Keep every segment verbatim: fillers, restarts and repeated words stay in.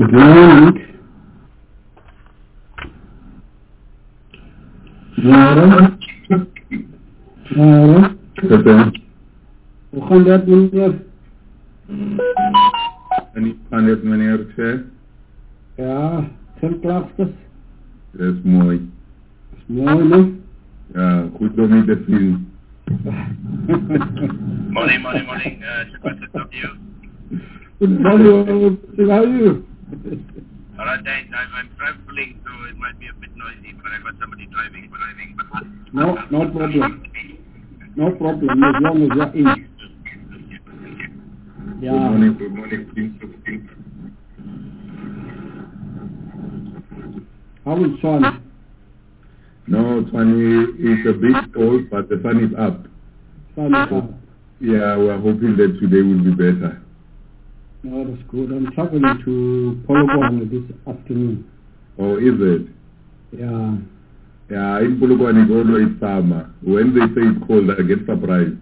Good morning. Mara. Mara. Hoe gaan dat, meneer? En ik kan het, meneer, zeg. Ja, geen klachten. Dat is mooi. Dat is mooi, hè? Ja, goed om je te zien. Morning, morning, morning. Uh, Shepard, to talk to you. Good morning. How are you? Alright, I'm, I'm traveling, so it might be a bit noisy, but I got somebody driving, driving. But No, no problem. No problem, as long as you're in. Yeah. Good morning, good morning, please. How is sun? No, Tony, it's a bit cold, but the sun is up. Sun is up. Yeah, we're hoping that today will be better. No, that's good. I'm traveling to Polokwane this afternoon. Oh, is it? Yeah. Yeah, in Polokwane it's always summer. When they say it's cold, I get surprised.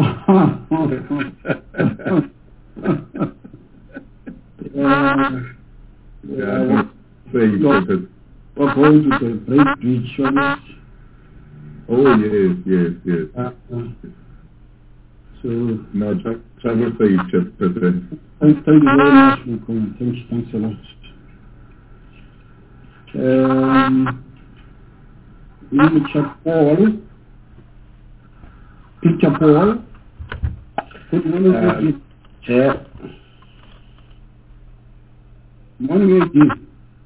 yeah. Yeah, yeah. Say it. We're going to the Great Beach, right? Oh, yes, yes, yes. Uh, uh, so, no, tra travel safe, President. Thank, thank you very much, Mukun. Thanks, thanks a lot. Um, Peter Paul. Peter Paul. Good morning, uh, Chair. Morning, A G.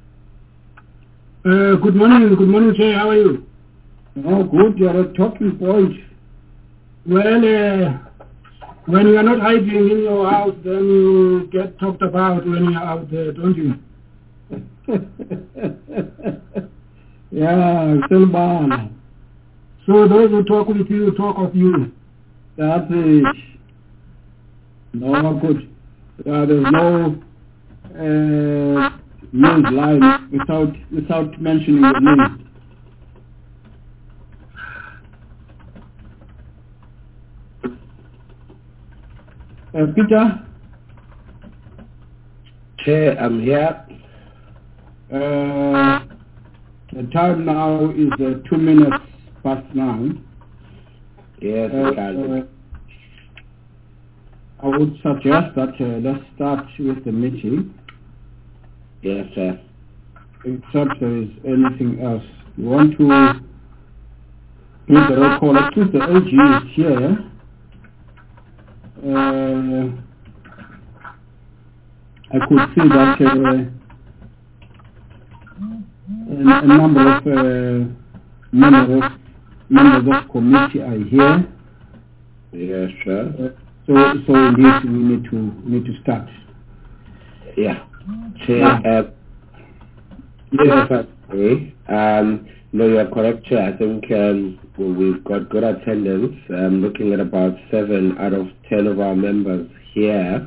Uh, good morning, good morning, sir. How are you? Oh, good. You're a talking point. Well, uh, when you are not hiding in your house, then you get talked about when you are out there, don't you? Yeah, still bad. So those who talk with you talk of you. That's it. No good. Uh, there's no uh, news line without without mentioning your name. Uh, Peter? Chair, I'm here. Uh, the time now is uh, two minutes past nine. Yes, uh, uh, I would suggest that uh, let's start with the meeting. Yes, sir. Except there is anything else. You want to do the roll call? At least the A G is here. Uh, I could see that uh, a, a number of uh, members of members of committee are here. Yes, sir. Uh, so, so indeed we need to need to start. Yeah. Chair, uh, yes, okay. Um, no, you're correct, Chair. I think um, we've got good attendance. I'm looking at about seven out of ten of our members here.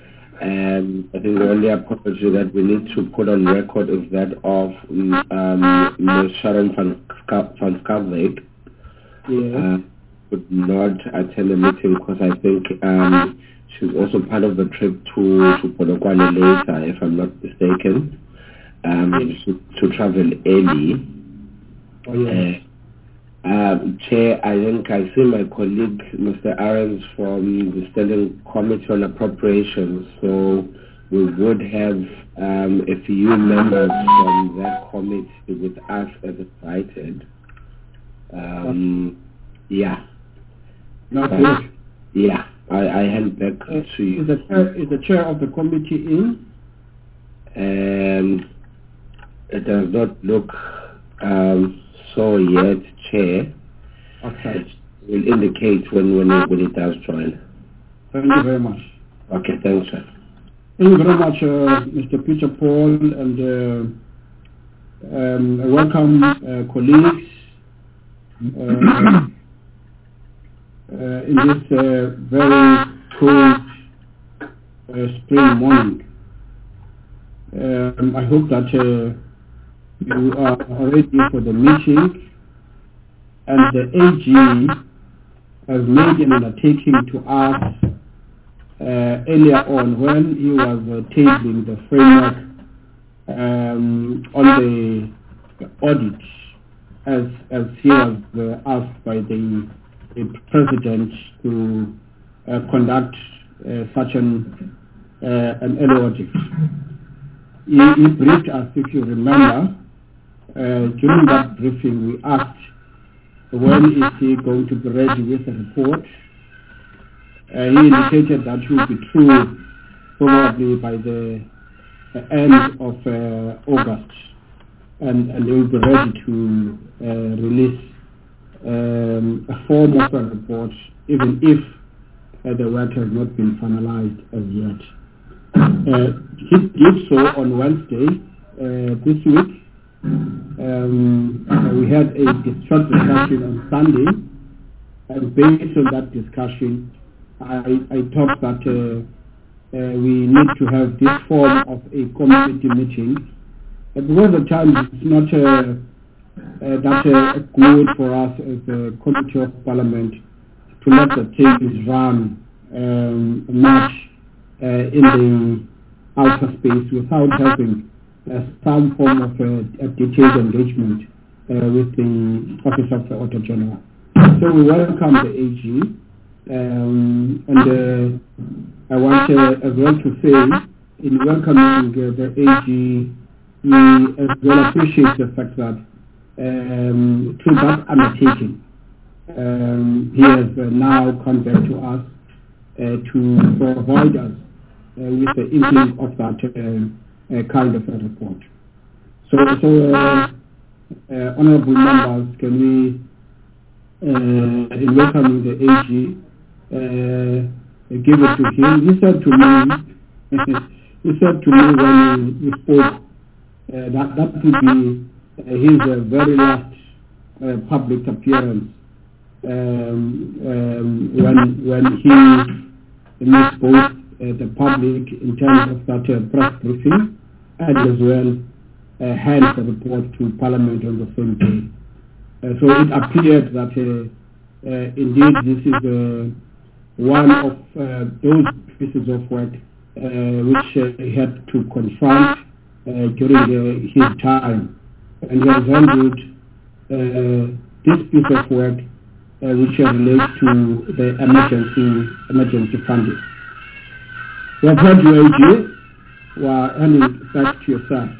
And I think the only apology that we need to put on record is that of um, Miz Sharon van, van Skalwyk. Yes. Uh, could not attend the meeting because I think um, she's also part of the trip to, to Polokwane later, if I'm not mistaken, um, yes. to, to travel early. Oh, yes. uh, um, Chair, I think I see my colleague, Mister Ahrens, from the Standing Committee on Appropriations, so we would have um, a few members from that committee with us as invited. Um, yeah. Not Uh, good. Yeah, I, I hand back Uh, to you. Is the, chair, is the chair of the committee in? And it does not look um, so yet, Chair. Okay. It will indicate when, when, it, when it does join. Thank you very much. Okay, thanks, sir. Thank you very much, uh, Mister Peter Paul, and uh, um, welcome, uh, colleagues, uh, uh, in this uh, very cold uh, spring morning. Um, I hope that uh, you are ready for the meeting, and the A G has made an undertaking to us uh, earlier on when he was uh, tabling the framework um, on the, the audit, as as he was uh, asked by the, the president to uh, conduct uh, such an uh, an early audit. He, he briefed us, if you remember, uh, during that briefing we asked when is he going to be ready with the report. Uh, he indicated that he will be through probably by the uh, end of uh, August, and, and they will be ready to uh, release um, a form of a report, even if uh, the work has not been finalized as yet. Uh, he did so on Wednesday uh, this week. Um, uh, we had a short discussion on Sunday, and based on that discussion, I, I thought that uh, uh, we need to have this form of a committee meeting, uh, because at times it's not uh, uh, that uh, good for us as a committee of parliament to let the things run um, much uh, in the outer space without having uh, some form of uh, a detailed engagement uh, with the Office of the Auditor General. So we welcome the A G. Um, and uh, I want uh, as well to say, in welcoming uh, the A G, we as well appreciate the fact that um, through that undertaking, um, he has uh, now come back to us uh, to provide us uh, with the inkling of that uh, uh, kind of a report. So, so uh, uh, honourable members, can we, uh, in welcoming the A G, Uh, give it to him. He said to me, he said to me when he, he spoke uh, that that would be uh, his uh, very last uh, public appearance um, um, when when he meets both uh, the public in terms of that uh, press briefing, and as well uh, hands the report to Parliament on the same day. Uh, so it appeared that uh, uh, indeed this is a uh, one of uh, those pieces of work uh, which uh, he had to confront uh, during uh, his time, and he has handled uh, this piece of work uh, which uh, relates to the emergency emergency funding. We have heard you, A G. We are handing it back to yourself.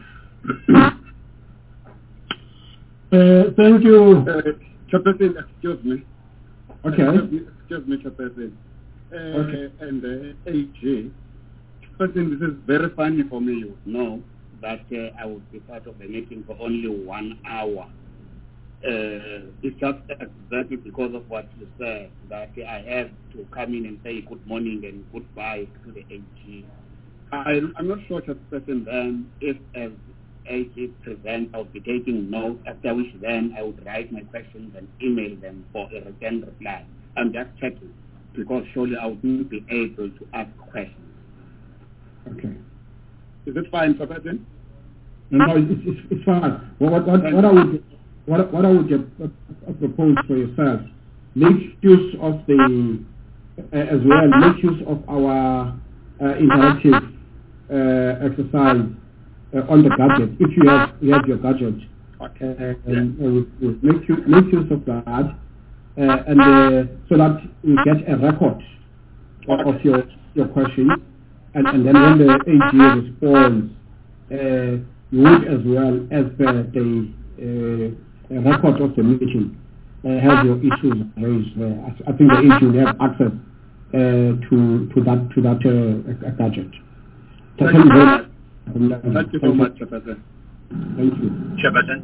uh, thank you. Uh, Chairperson, excuse me. Okay. Excuse me, excuse me Chairperson. Uh, okay. And uh, A G, Chairperson, this is very funny for me, you know, that uh, I would be part of a meeting for only one hour. Uh, it's just exactly because of what you said, that I have to come in and say good morning and goodbye to the A G. I, I'm not sure, Chairperson, then, if as A G presents, I would be taking notes, after which then I would write my questions and email them for a written reply. I'm just checking, because surely I wouldn't be able to ask questions. Okay. Is it fine, Chairperson? No, no, it's, it's, it's fine. Well, what, what, what I would what, what I would uh, propose for yourself, make use of the uh, as well, make use of our uh, interactive uh, exercise uh, on the gadget. If you have you have your gadget, Okay. uh, Yeah. and, uh, we, we make use make use of that, uh, and uh, so that we get a record of, of your your questions, and, and then when the A G responds, uh, you would as well as per the uh, record of the meeting uh, have your issues raised there. I, I think the A G will have access uh, to to that to that uh, gadget. Thank you very much. Thank you so much, Chairperson. Thank you. Chairperson?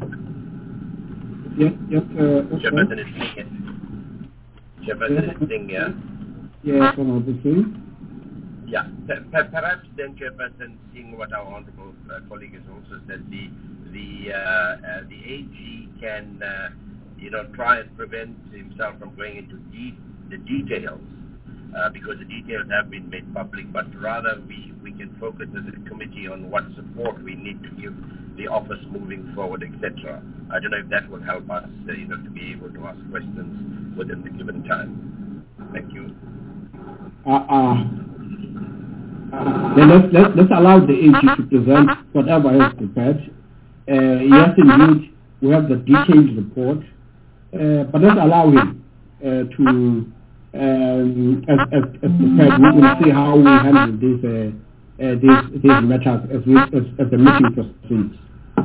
Yes, yes. Uh, Chairperson is Singh. Chairperson is Singh, yeah? Yes, Honorable Singh. Yeah, perhaps then, Chairperson, seeing what our honourable uh, colleague has also said, the the uh, uh, the A G can uh, you know try and prevent himself from going into de- the details uh, because the details have been made public, but rather we, we can focus as a committee on what support we need to give the office moving forward, et cetera. I don't know if that will help us, uh, you know, to be able to ask questions within the given time. Thank you. Uh, uh, then let's, let's, let's allow the A G to present whatever he has prepared. Uh, yes, indeed, we have the detailed report, uh, but let's allow him uh, to, um, as, as, as prepared, we will see how we handle these, uh, uh, these, these matters as, we, as, as the meeting proceeds.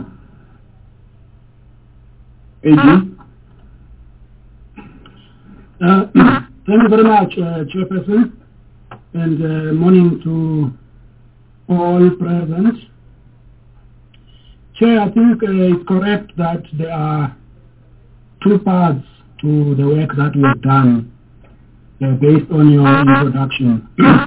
A G? Uh, thank you very much, uh, Chairperson, and uh, morning to all present. Chair, I think uh, it's correct that there are two parts to the work that we have done uh, based on your introduction.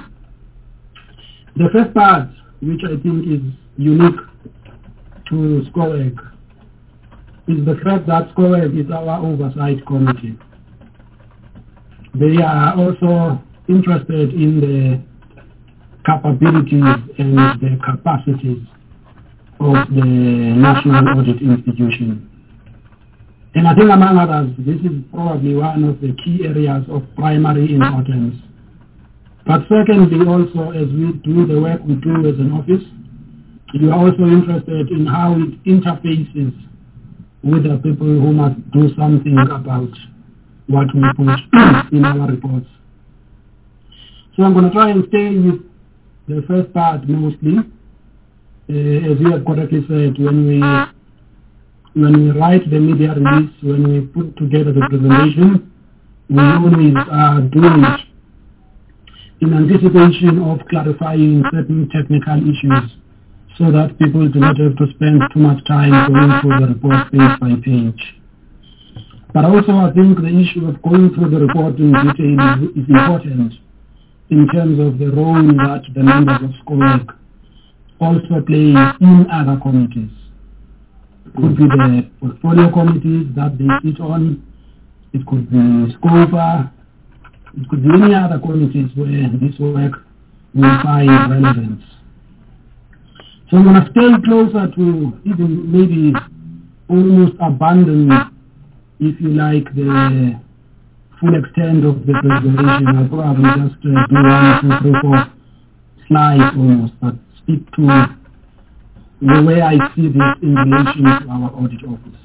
The first part, which I think is unique to SCOEG, is the fact that SCOEG is our oversight committee. They are also interested in the capabilities and the capacities of the National Audit Institution. And I think among others, this is probably one of the key areas of primary importance. But secondly, also, as we do the work we do as an office, you are also interested in how it interfaces with the people who must do something about what we put in our reports. So I'm going to try and stay with the first part mostly. Uh, as you have correctly said, when we when we write the media release, when we put together the presentation, we always are doing it in anticipation of clarifying certain technical issues so that people do not have to spend too much time going through the report page by page. But also I think the issue of going through the report in detail is, is important in terms of the role that the members of SCOEG also play in other committees. It could be the portfolio committees that they sit on, it could be SCOFA, it could be any other committees where this work will find relevance. So I'm going to stay closer to even maybe almost abandon, if you like, the full extent of the presentation. I'll probably just uh, do one, two, three, four slides almost, but speak to the way I see this in relation to our audit office.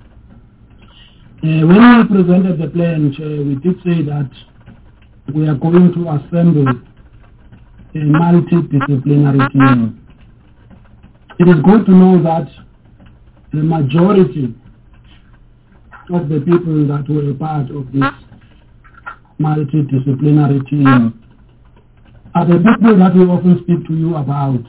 Uh, when we presented the plan, uh, we did say that we are going to assemble a multidisciplinary team. It is good to know that the majority of the people that were part of this multidisciplinary team are the people that we often speak to you about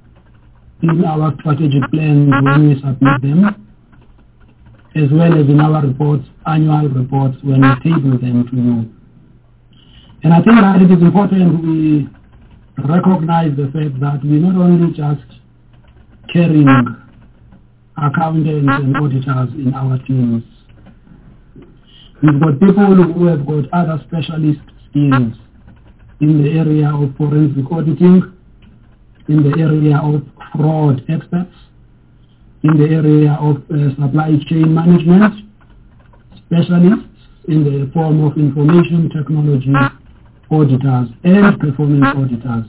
in our strategic plans when we submit them, as well as in our reports, annual reports, when we table them to you. And I think that it is important we recognize the fact that we not only just carrying accountants and auditors in our teams. We've got people who have got other specialist skills in the area of forensic auditing, in the area of fraud experts, in the area of uh, supply chain management, specialists in the form of information technology auditors and performance auditors.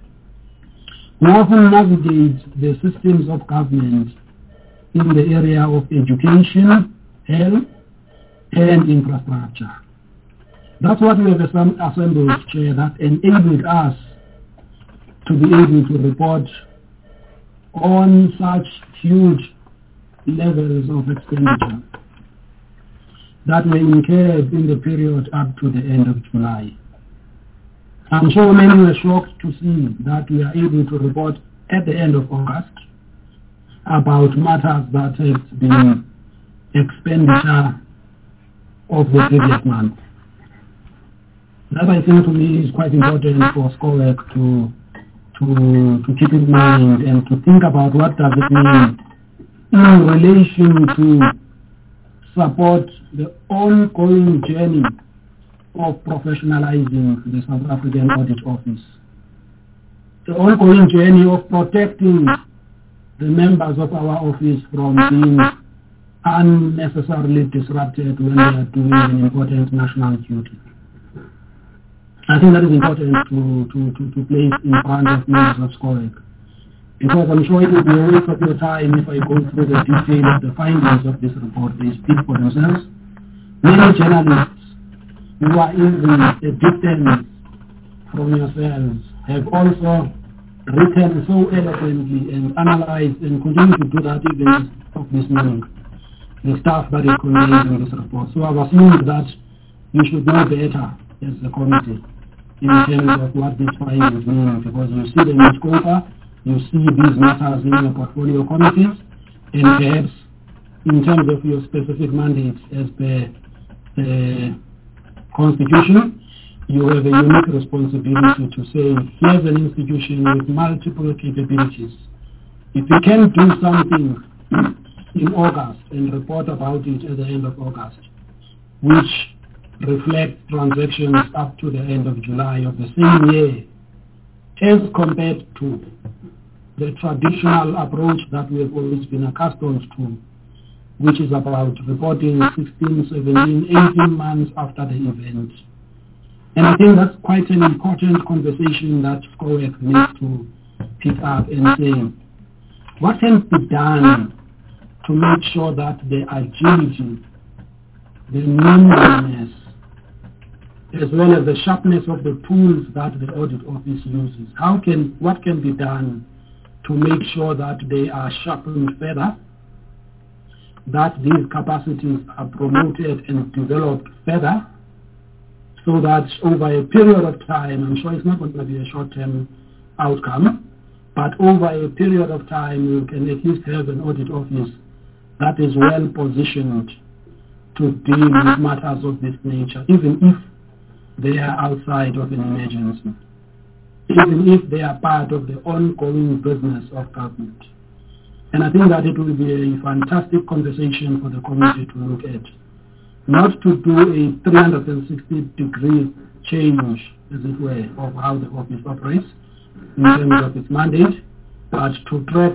We often navigate the systems of government in the area of education, health, and infrastructure. That's what we have assembled, Chair, that enabled us to be able to report on such huge levels of expenditure that were incurred in the period up to the end of July. I'm sure many were shocked to see that we are able to report at the end of August about matters that have been expenditure of the previous month. That, I think, to me is quite important for SCOEG to, to, to keep in mind and to think about what does it mean in relation to support the ongoing journey of professionalizing the South African Audit Office. The ongoing journey of protecting the members of our office from being unnecessarily disrupted when they are doing an important national duty. I think think that is important to, to, to, to place in front of members of SCOEC. Because I'm sure it will be a waste of your time if I go through the detail of the findings of this report. They speak for themselves. Many journalists who are even a distance from yourselves have also written so eloquently and analyzed and continue to do that even of this morning, the stuff that is contained in this report. So I've assumed that you should know better as a committee in terms of what these findings mean, because you see them in SCOPA, you see these matters in your portfolio committees, and perhaps in terms of your specific mandates as per the Constitution, you have a unique responsibility to say, here's an institution with multiple capabilities. If you can do something in August and report about it at the end of August, which reflects transactions up to the end of July of the same year, as compared to the traditional approach that we have always been accustomed to, which is about reporting sixteen, seventeen, eighteen months after the event. And I think that's quite an important conversation that SCOEC needs to pick up and say, what can be done to make sure that the agility, the nimbleness, as well as the sharpness of the tools that the audit office uses, how can, what can be done to make sure that they are sharpened further, that these capacities are promoted and developed further, so that over a period of time, I'm sure it's not going to be a short-term outcome, but over a period of time you can at least have an audit office that is well positioned to deal with matters of this nature, even if they are outside of an emergency, even if they are part of the ongoing business of government. And I think that it will be a fantastic conversation for the committee to look at. Not to do a three hundred sixty degree change, as it were, of how the office operates in terms of its mandate, but to track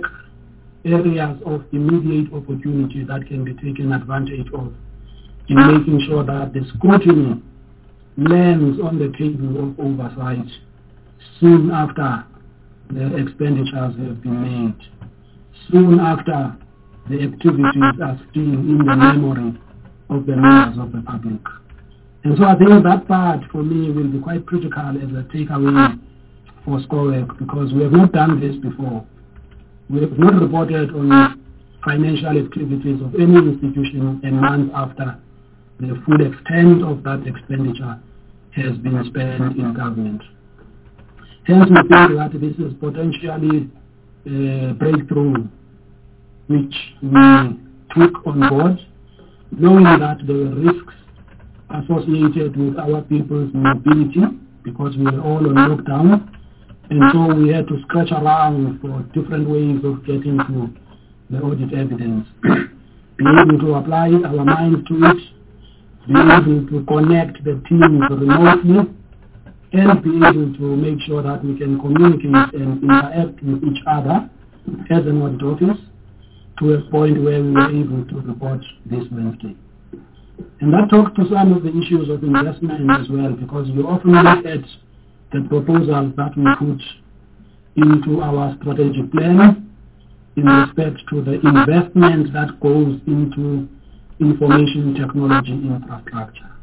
areas of immediate opportunity that can be taken advantage of in making sure that the scrutiny lands on the table of oversight soon after the expenditures have been made, soon after the activities are still in the memory of the members of the public. And so I think that part for me will be quite critical as a takeaway for SCOEC, because we have not done this before. We have not reported on financial activities of any institution a month after the full extent of that expenditure has been spent in government. Hence we think that this is potentially a breakthrough which we took on board, knowing that there were risks associated with our people's mobility because we were all on lockdown, and so we had to scratch around for different ways of getting to the audit evidence. Be able to apply our minds to it, be able to connect the teams remotely, and be able to make sure that we can communicate and interact with each other as an audit office to a point where we were able to report this Wednesday. And that talks to some of the issues of investment as well, because you often look at the proposals that we put into our strategic plan in respect to the investment that goes into information technology infrastructure.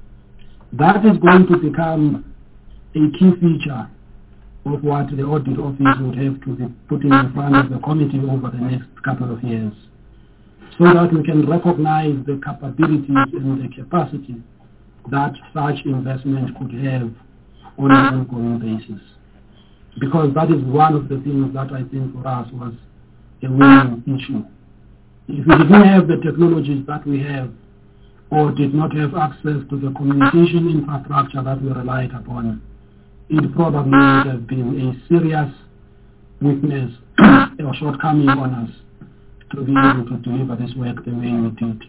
That is going to become a key feature of what the audit office would have to be putting in front of the committee over the next couple of years, so that we can recognize the capabilities and the capacity that such investment could have on an ongoing basis. Because that is one of the things that I think for us was a winning issue. If we didn't have the technologies that we have, or did not have access to the communication infrastructure that we relied upon, it probably would have been a serious weakness or shortcoming on us to be able to deliver this work the way we did.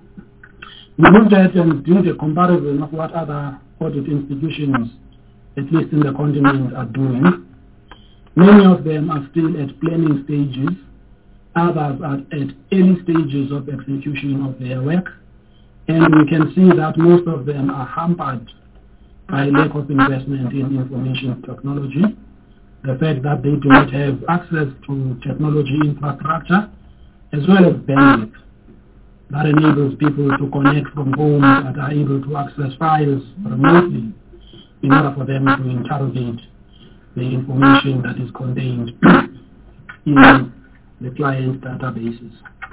We looked at and did a comparison of what other audit institutions, at least in the continent, are doing. Many of them are still at planning stages, others are at early stages of execution of their work, and we can see that most of them are hampered by lack of investment in information technology, the fact that they do not have access to technology infrastructure, as well as bandwidth that enables people to connect from home, that are able to access files remotely in order for them to interrogate the information that is contained in the client databases.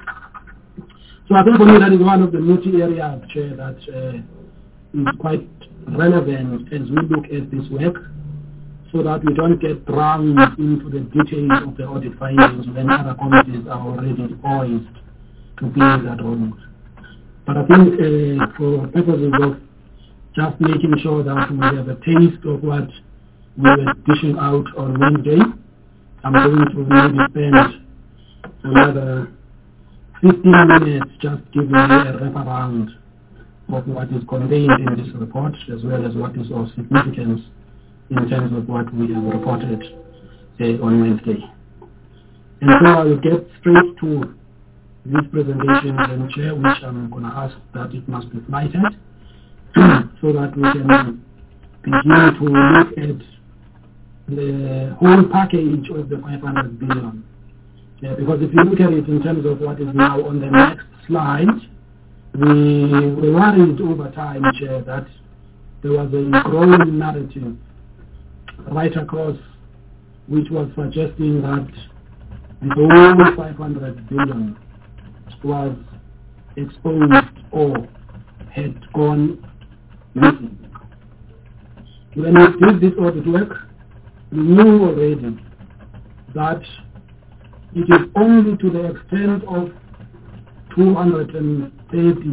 So I think for me that is one of the multi areas uh, that uh, is quite relevant as we look at this work, so that we don't get drowned into the details of the audit findings when other committees are already poised to play that role. But I think uh, for purposes of just making sure that we have a taste of what we were dishing out on Wednesday, I'm going to maybe spend another fifteen minutes just giving you a wraparound of what is contained in this report, as well as what is of significance in terms of what we have reported uh, on Wednesday. And so I will get straight to this presentation, Madam Chair, which I'm going to ask that it must be flighted so that we can begin to look at the whole package of the five hundred billion. Yeah, because if you look at it in terms of what is now on the next slide, we were worried over time, Chair, that there was a growing narrative right across which was suggesting that the whole five hundred billion was exposed or had gone missing. When we did this audit work, we knew already that it is only to the extent of two hundred thirty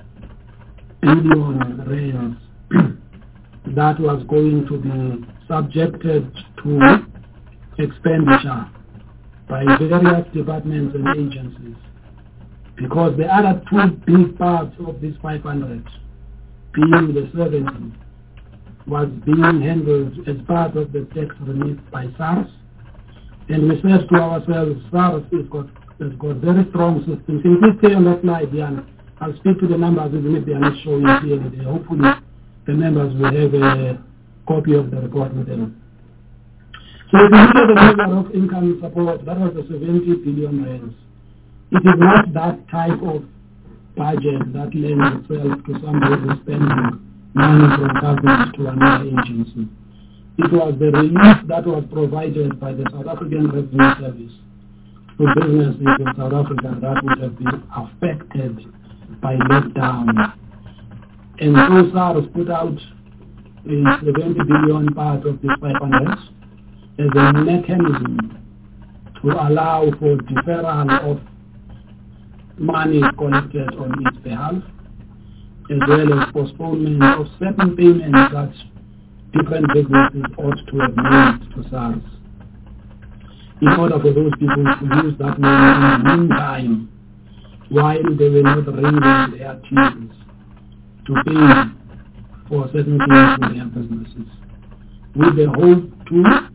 billion rands that was going to be subjected to expenditure by various departments and agencies, because the other two big parts of this five hundred, being the seventy, was being handled as part of the tax relief by SARS. And we said to ourselves, SARS has got, has got very strong systems. If we stay on that slide, Diane, I'll speak to the numbers even if they are not showing clearly there. Hopefully the members will have a copy of the report with them. So if you look at the measure of income support, that was the seventy billion rands. It is not that type of budget that lends itself to somebody who's spending money from government to another agency. It was the relief that was provided by the South African Revenue Service to businesses in South Africa that would have been affected by lockdown. And so SARS put out a seventy billion part of this five hundred as a mechanism to allow for deferral of money collected on its behalf, as well as postponement of certain payments that different businesses ought to have made to SARS, in order for those people to use that money in the meantime while they were not wringing their teeth to pay for certain things in their businesses, with the hope to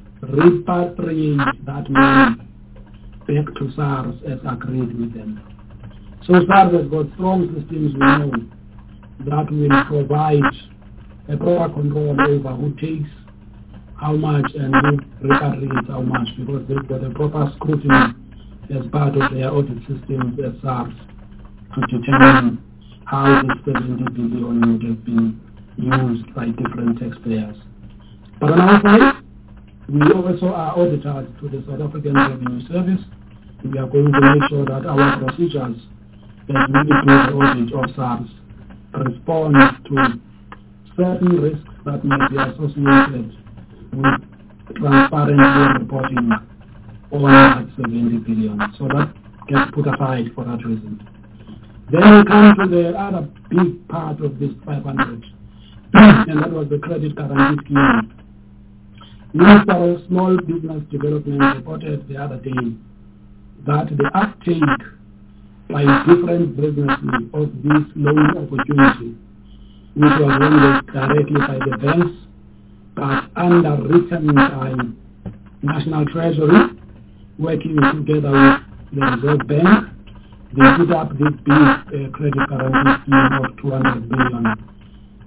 repatriate that money back to SARS as agreed with them. So SARS has got strong systems, we know, that will provide a proper control over who takes how much and who repatriates how much, because they've got a proper scrutiny as part of their audit systems at SARS to determine how this seventy billion would have been used by different taxpayers. But on our side, we also are auditors to the South African Revenue Service. We are going to make sure that our procedures as we do the audit of SARS respond to certain risks that may be associated with transparently reporting on that seventy billion. So that gets put aside for that reason. Then we come to the other big part of this five hundred, and that was the credit guarantee scheme. Minister of Small Business Development reported the other day that the uptake by different businesses of this loan opportunity, which was funded directly by the banks, but underwritten by National Treasury, working together with the Reserve Bank, they put up this big uh, credit guarantee scheme of two hundred billion.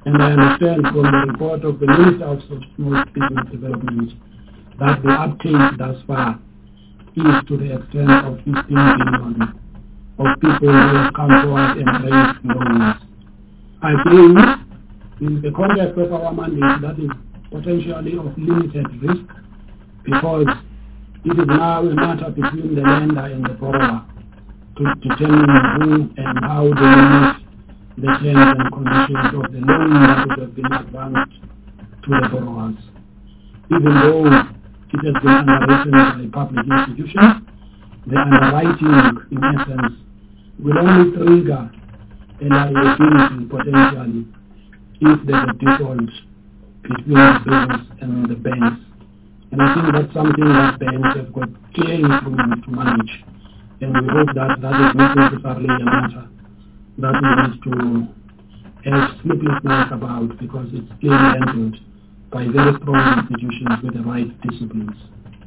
And I understand from the report of the Minister of Small Business Development that the uptake thus far is to the extent of fifteen billion of people who have come forward and raised loans. I think in the context of our mandate that is potentially of limited risk, because it is now a matter between the lender and the borrower to determine who and how they use the terms and conditions of the loan that would have been advanced to the borrowers. Even though it has been underwritten by public institutions, the underwriting, in essence, will only trigger a liability potentially if there's a default between the business and the banks. And I think that's something that banks have got clear instruments to manage. And we hope that that is not necessarily a matter that we need to have sleepless nights about, because it's clearly handled by very strong institutions with the right disciplines.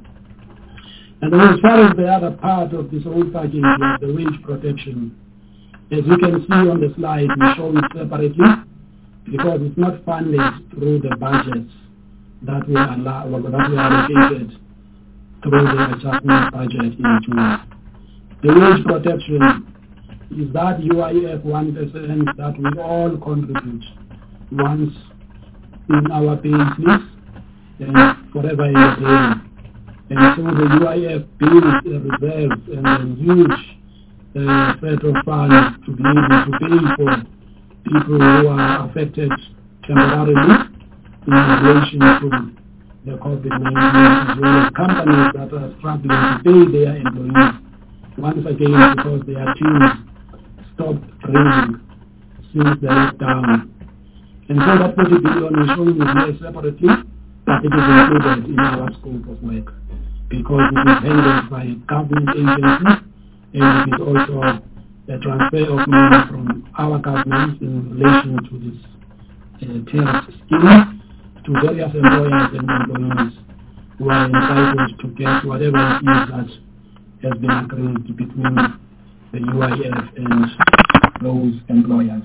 And then as far as the other part of this whole package, like the wage protection, as you can see on the slide, we show it separately because it's not funded through the budgets that we are that we are allocated through the adjustment budget in June. The wage protection is that U I F one percent that we all contribute once in our pay slips and forever in the day. And so the U I F builds a reserve and a huge uh, set of funds to be able to pay for people who are affected temporarily in relation to the COVID nineteen, as well as companies that are struggling to pay their employees once again because their teams stopped training since the lockdown. And so that forty billion is showing here separately, but it is included in our scope of work because it is handled by government agencies, and it is also a transfer of money from our government in relation to this uh, terrorist scheme to various employers and employees who are entitled to get whatever it is that has been agreed between the U I F and those employers.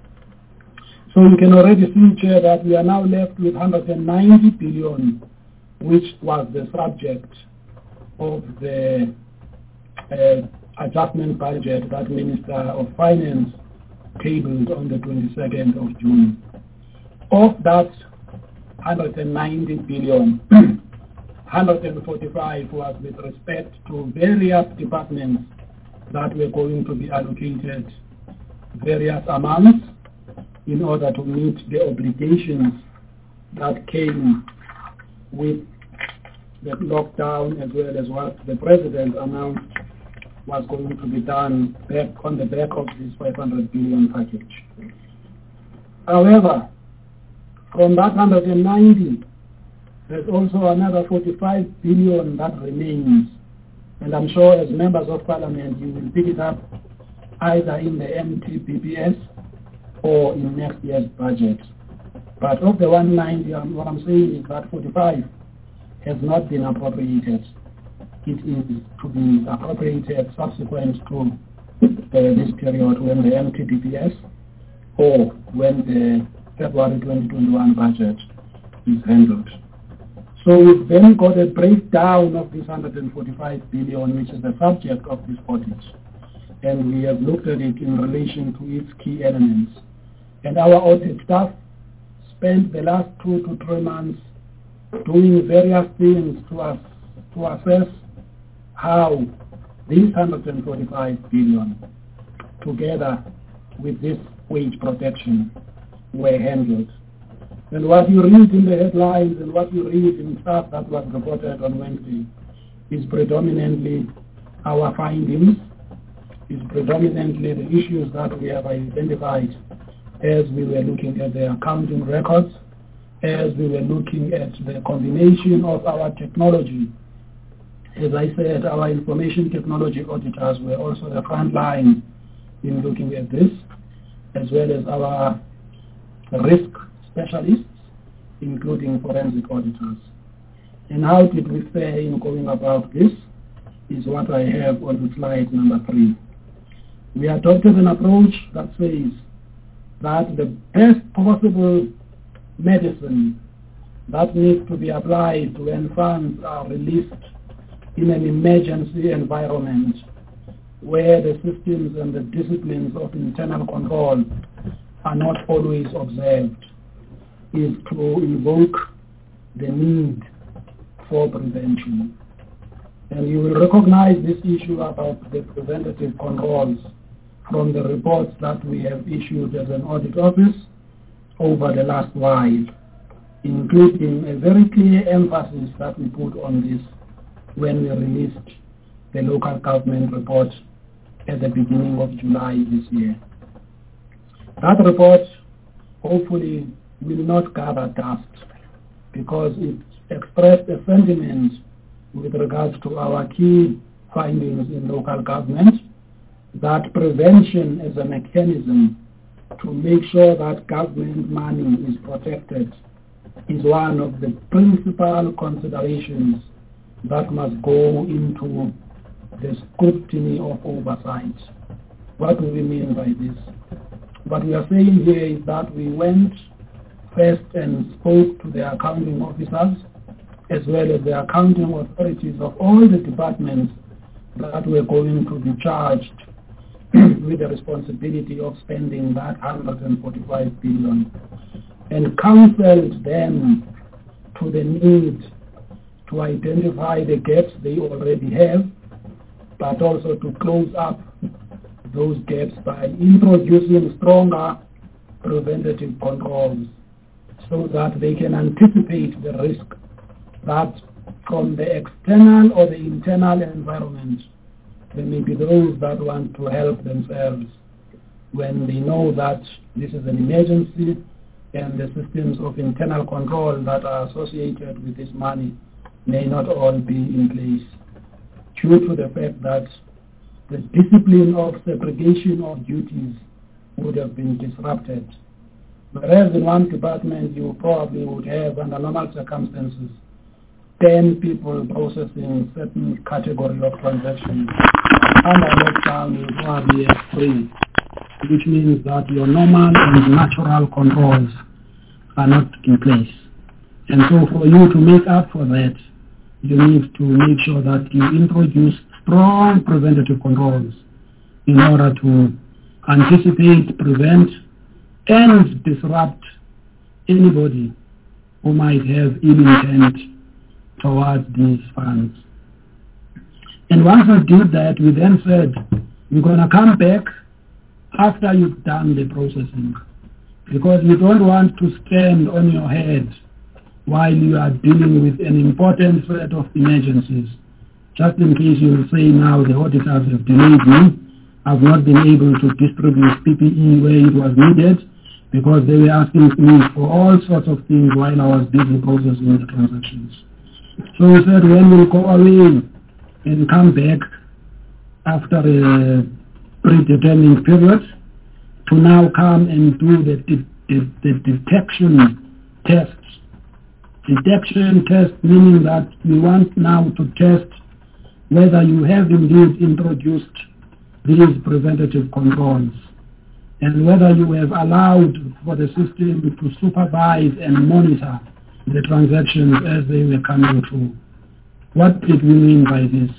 So you can already see, Chair, that we are now left with one hundred ninety billion, which was the subject of the uh, adjustment budget that Minister of Finance tabled on the twenty-second of June. Of that one hundred ninety billion, one hundred forty-five was with respect to various departments that were going to be allocated various amounts in order to meet the obligations that came with the lockdown, as well as what the President announced was going to be done back on the back of this five hundred billion package. However, from that one hundred ninety, there's also another forty-five billion that remains. And I'm sure as members of Parliament, you will pick it up either in the M T P P S or in next year's budget. But of the one hundred ninety, um, what I'm saying is that forty-five has not been appropriated. It is to be appropriated subsequent to uh, this period when the M T P P S or when the February twenty twenty-one budget is handled. So we've then got a breakdown of this one hundred forty-five billion, which is the subject of this audit. And we have looked at it in relation to its key elements. And our audit staff spent the last two to three months doing various things to us to assess how these one hundred forty-five billion, together with this wage protection, were handled. And what you read in the headlines and what you read in stuff that was reported on Wednesday is predominantly our findings, is predominantly the issues that we have identified as we were looking at the accounting records, as we were looking at the combination of our technology. As I said, our information technology auditors were also the front line in looking at this, as well as our risk specialists, including forensic auditors. And how did we fare in going about this is what I have on the slide number three. We adopted an approach that says that the best possible medicine that needs to be applied when funds are released in an emergency environment where the systems and the disciplines of internal control are not always observed is to invoke the need for prevention. And you will recognize this issue about the preventative controls from the reports that we have issued as an audit office over the last while, including a very clear emphasis that we put on this when we released the local government report at the beginning of July this year. That report hopefully will not gather dust because it expressed a sentiment with regards to our key findings in local government that prevention as a mechanism to make sure that government money is protected is one of the principal considerations that must go into the scrutiny of oversight. What do we mean by this? What we are saying here is that we went first and spoke to the accounting officers as well as the accounting authorities of all the departments that were going to be charged with the responsibility of spending that one hundred forty-five billion and counseled them to the need to identify the gaps they already have, but also to close up those gaps by introducing stronger preventative controls so that they can anticipate the risk that from the external or the internal environment there may be those that want to help themselves when they know that this is an emergency and the systems of internal control that are associated with this money may not all be in place due to the fact that the discipline of segregation of duties would have been disrupted. Whereas in one department you probably would have, under normal circumstances, ten people processing certain category of transactions. Under lockdown you probably have three, which means that your normal and natural controls are not in place. And so for you to make up for that, you need to make sure that you introduce strong preventative controls in order to anticipate, prevent, and disrupt anybody who might have ill intent towards these funds. And once we did that, we then said, we're going to come back after you've done the processing, because you don't want to stand on your head while you are dealing with an important set of emergencies. Just in case you will say now the auditors have delayed me, I've not been able to distribute P P E where it was needed because they were asking me for all sorts of things while I was busy processing the transactions. So we said when we'll go away and come back after a predetermined period to now come and do the, the, the, the detection tests. Detection test meaning that we want now to test whether you have indeed introduced these preventative controls and whether you have allowed for the system to supervise and monitor the transactions as they were coming through. What did we mean by this?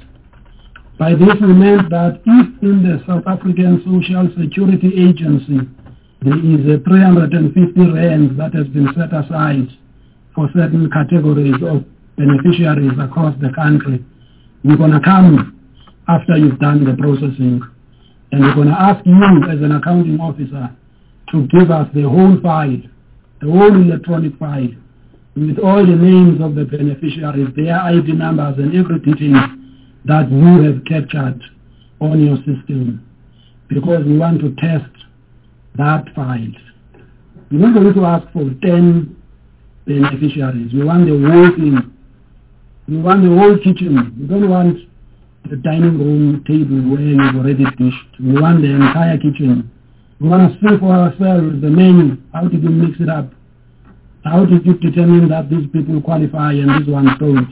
By this we meant that if in the South African Social Security Agency there is a three hundred fifty rand that has been set aside for certain categories of beneficiaries across the country, we're going to come after you've done the processing and we're going to ask you as an accounting officer to give us the whole file, the whole electronic file, with all the names of the beneficiaries, their I D numbers and every detail that you have captured on your system, because we want to test that file. We're not going to ask for ten beneficiaries. We want the whole thing. We want the whole kitchen. We don't want the dining room table where you've already dished. We want the entire kitchen. We want to see for ourselves the menu. How did you mix it up? How did you determine that these people qualify and this one don't?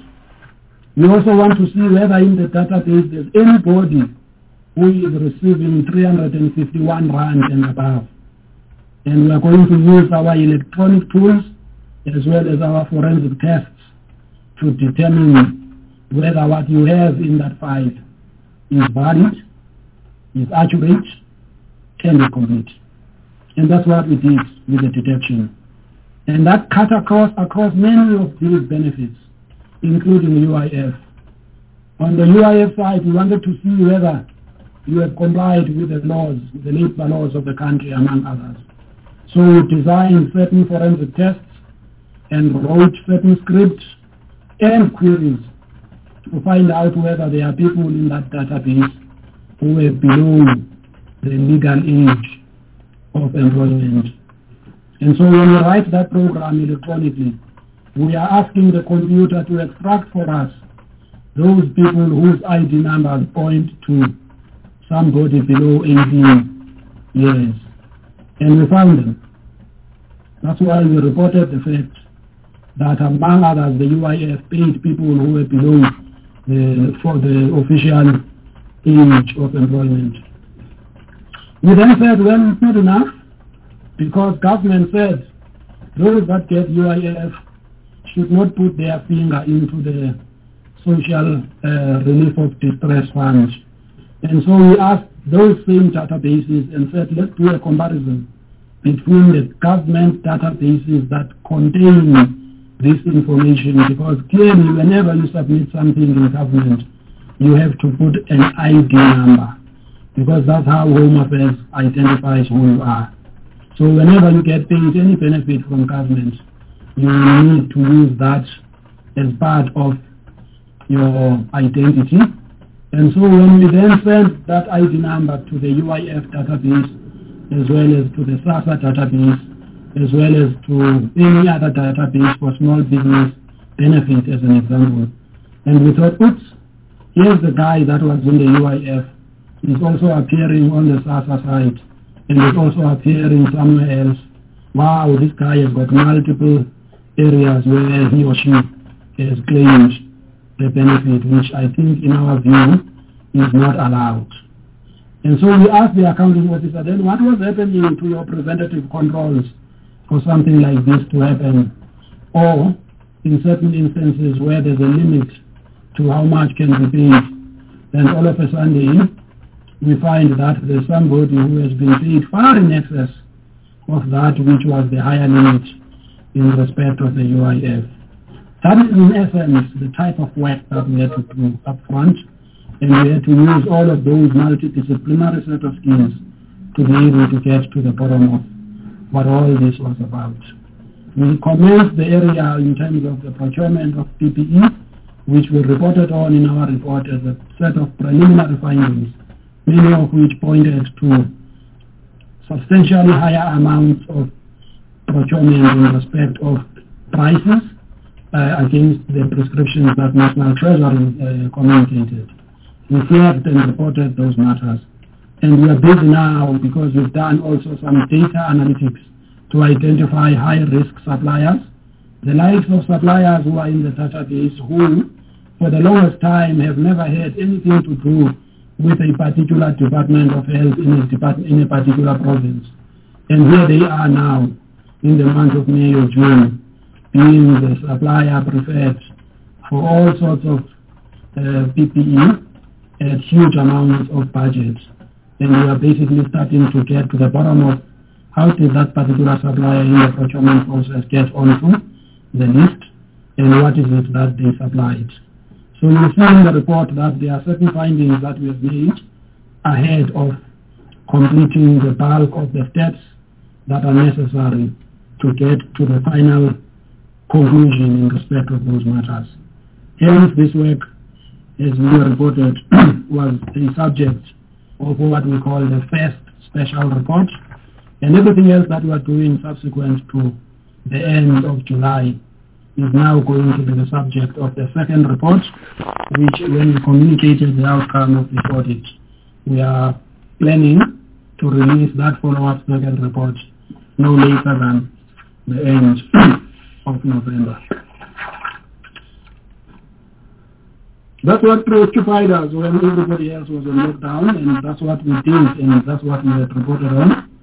We also want to see whether in the database there's anybody who is receiving three hundred fifty-one rand and above. And we are going to use our electronic tools as well as our forensic tests to determine whether what you have in that file is valid, is accurate, can be complete. And that's what we did with the detection. And that cut across across many of these benefits, including U I F. On the U I F side, we wanted to see whether you have complied with the laws, the labor laws of the country, among others. So we designed certain forensic tests and wrote certain scripts and queries to find out whether there are people in that database who are below the legal age of employment. And so when we write that program electronically, we are asking the computer to extract for us those people whose I D numbers point to somebody below eighteen years. And we found them. That's why we reported the fact that among others the U I F paid people who were below the, for the official age of employment. We then said, well, it's not enough, because government said those that get U I F should not put their finger into the social uh, relief of distress funds. And so we asked those same databases and said, let's do a comparison between the government databases that contain this information, because clearly whenever you submit something in government, you have to put an I D number, because that's how Home Affairs identifies who you are. So whenever you get paid any benefit from government, you need to use that as part of your identity. And so when we then send that I D number to the U I F database, as well as to the SASSA database, as well as to any other database for small business benefit, as an example, and we thought, oops, here's the guy that was in the U I F. He's also appearing on the SASSA side, and is also appearing somewhere else. Wow, this guy has got multiple areas where he or she has claimed the benefit, which I think in our view is not allowed. And so we asked the accounting officer, then what was happening to your preventative controls for something like this to happen? Or in certain instances where there's a limit to how much can be paid, then all of a sudden we find that there's somebody who has been paid far in excess of that which was the higher limit in respect of the U I F. That is in essence the type of work that we had to do up front, and we had to use all of those multidisciplinary set of skills to be able to get to the bottom of what all this was about. We commenced the area in terms of the procurement of P P E, which we reported on in our report as a set of preliminary findings, many of which pointed to substantially higher amounts of procurement in respect of prices uh, against the prescriptions that National Treasury uh, communicated. We flagged and reported those matters. And we are busy now because we've done also some data analytics to identify high-risk suppliers, the likes of suppliers who are in the database who, for the longest time, have never had anything to do with a particular department of health in a, depart- in a particular province. And here they are now, in the month of May or June, being the supplier preferred for all sorts of uh, P P E at huge amounts of budget. And we are basically starting to get to the bottom of how did that particular supplier in the procurement process get onto the list, and what is it that they supplied. So you see in the report that there are certain findings that we have made ahead of completing the bulk of the steps that are necessary to get to the final conclusion in respect of those matters. Hence, this work, as we reported, was a subject of what we call the first special report, and everything else that we are doing subsequent to the end of July is now going to be the subject of the second report, which, when we communicated the outcome of the audit, we are planning to release that follow-up second report no later than the end of November. That's what preoccupied us when everybody else was on lockdown, and that's what we did, and that's what we had reported on.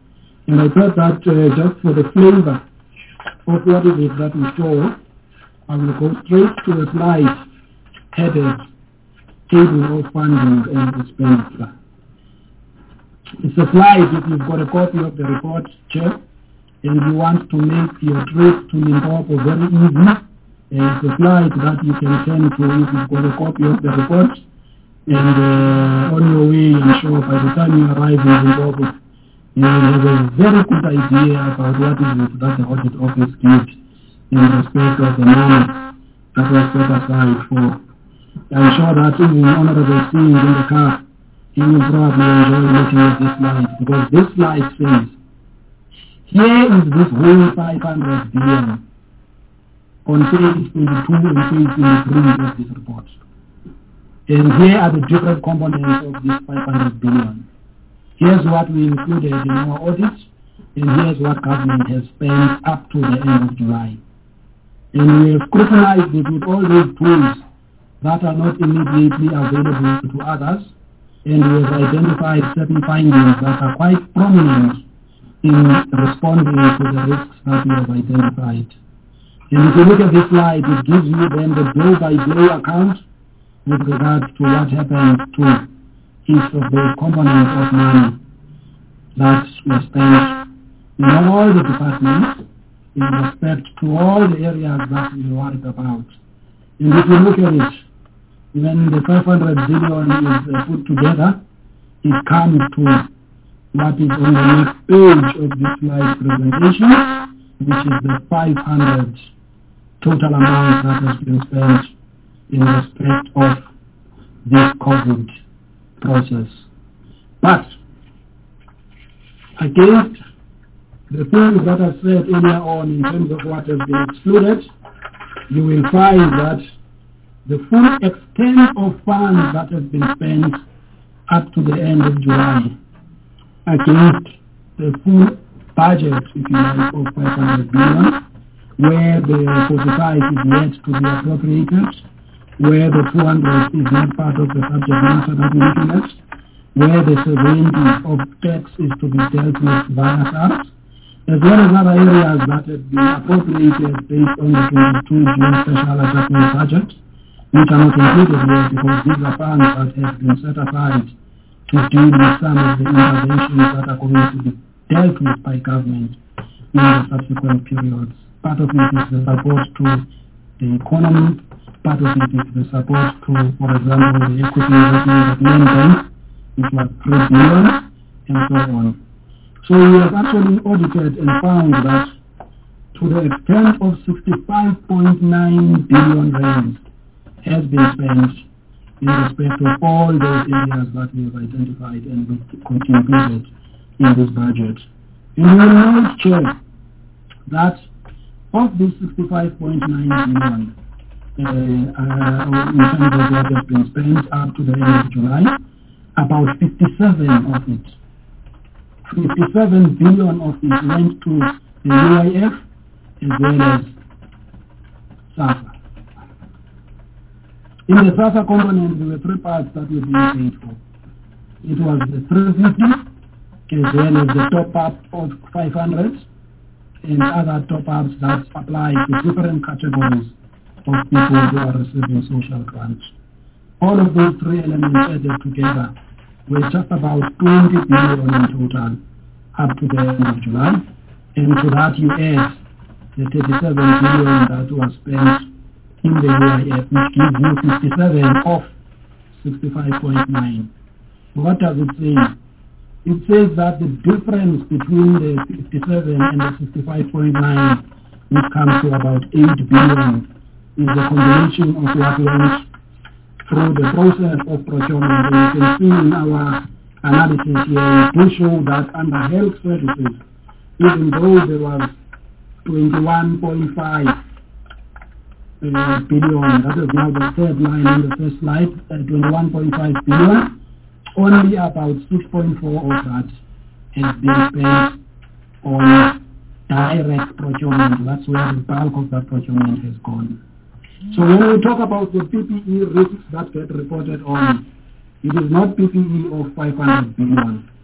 And I thought that uh, just for the flavor of what it is that we show, I will go straight to the slide headed Table of Funding and Expenditure. It's a slide if you've got a copy of the report, Chair, and you want to make your trip to Limpopo very easy. Uh, it's a slide that you can turn to if you've got a copy of the report, and uh, on your way, I'm sure by the time you arrive in Limpopo, you will have a very good idea about what is it that the audit office did in respect of the money that was set aside for. I'm sure that even Honorable Singh in the car, he will probably enjoy looking at this slide, because this slide says, here is this whole five hundred billion on page twenty-two and page twenty-three of this report. And here are the different components of this five hundred billion. Here's what we included in our audit, and here's what government has spent up to the end of July. And we have scrutinized it with all those tools that are not immediately available to others, and we have identified certain findings that are quite prominent in responding to the risks that we have identified. And if you look at this slide, it gives you then the blow-by-blow account with regard to what happened to each of the components of money that were spent in all the departments in respect to all the areas that we worried about. And if you look at it, when the five hundred billion is uh, put together, it comes to what is on the next page of this slide presentation, which is the five hundred total amount that has been spent in respect of this COVID process. But against the things that I said earlier on in terms of what has been excluded, you will find that the full extent of funds that have been spent up to the end of July against the full budget, if you like, of five hundred billion, where the forty-five is yet to be appropriated, where the two hundred is not part of the subject matter that we're looking at, where the seventy of tax is to be dealt with via SARS, as well as other areas that have been appropriated based on the twenty-two June special adjustment budget, which are not included here because these are funds that have been set aside to deal with some of the interventions that are going to be dealt with by government in the subsequent periods. Part of it is the support to the economy, part of it is the support to, for example, the equity investment at main banks, which was three billion, and so on. So we have actually audited and found that to the extent of sixty-five point nine billion rands has been spent in respect of all those areas that we have identified and included in this budget. And we will now check that of this sixty-five point nine billion uh, uh, in terms of what has been spent up to the end of July, about fifty-seven of it, fifty-seven billion of it went to the U I F as well as SAFA. In the SAFA component, there were three parts that were being paid for. It was the three fifty, as well as the top-up of five hundred, and other top-ups that apply to different categories of people who are receiving social grants. All of those three elements added together were just about twenty billion in total up to the end of July. And to that you add the thirty-seven billion that was spent in the U I F, which gives you fifty-seven of sixty-five point nine. What does it say? It says that the difference between the fifty-seven and the sixty-five point nine, which comes to about eight billion, is a combination of what went through the process of procurement. And you can see in our analysis here, to show that under health services, even though there was twenty-one point five uh, billion, that is now the third line on the first slide, uh, twenty-one point five billion, only about six point four of that has been spent on direct procurement. That's where the bulk of that procurement has gone. So when we talk about the P P E risks that get reported on, it is not P P E of five hundred billion.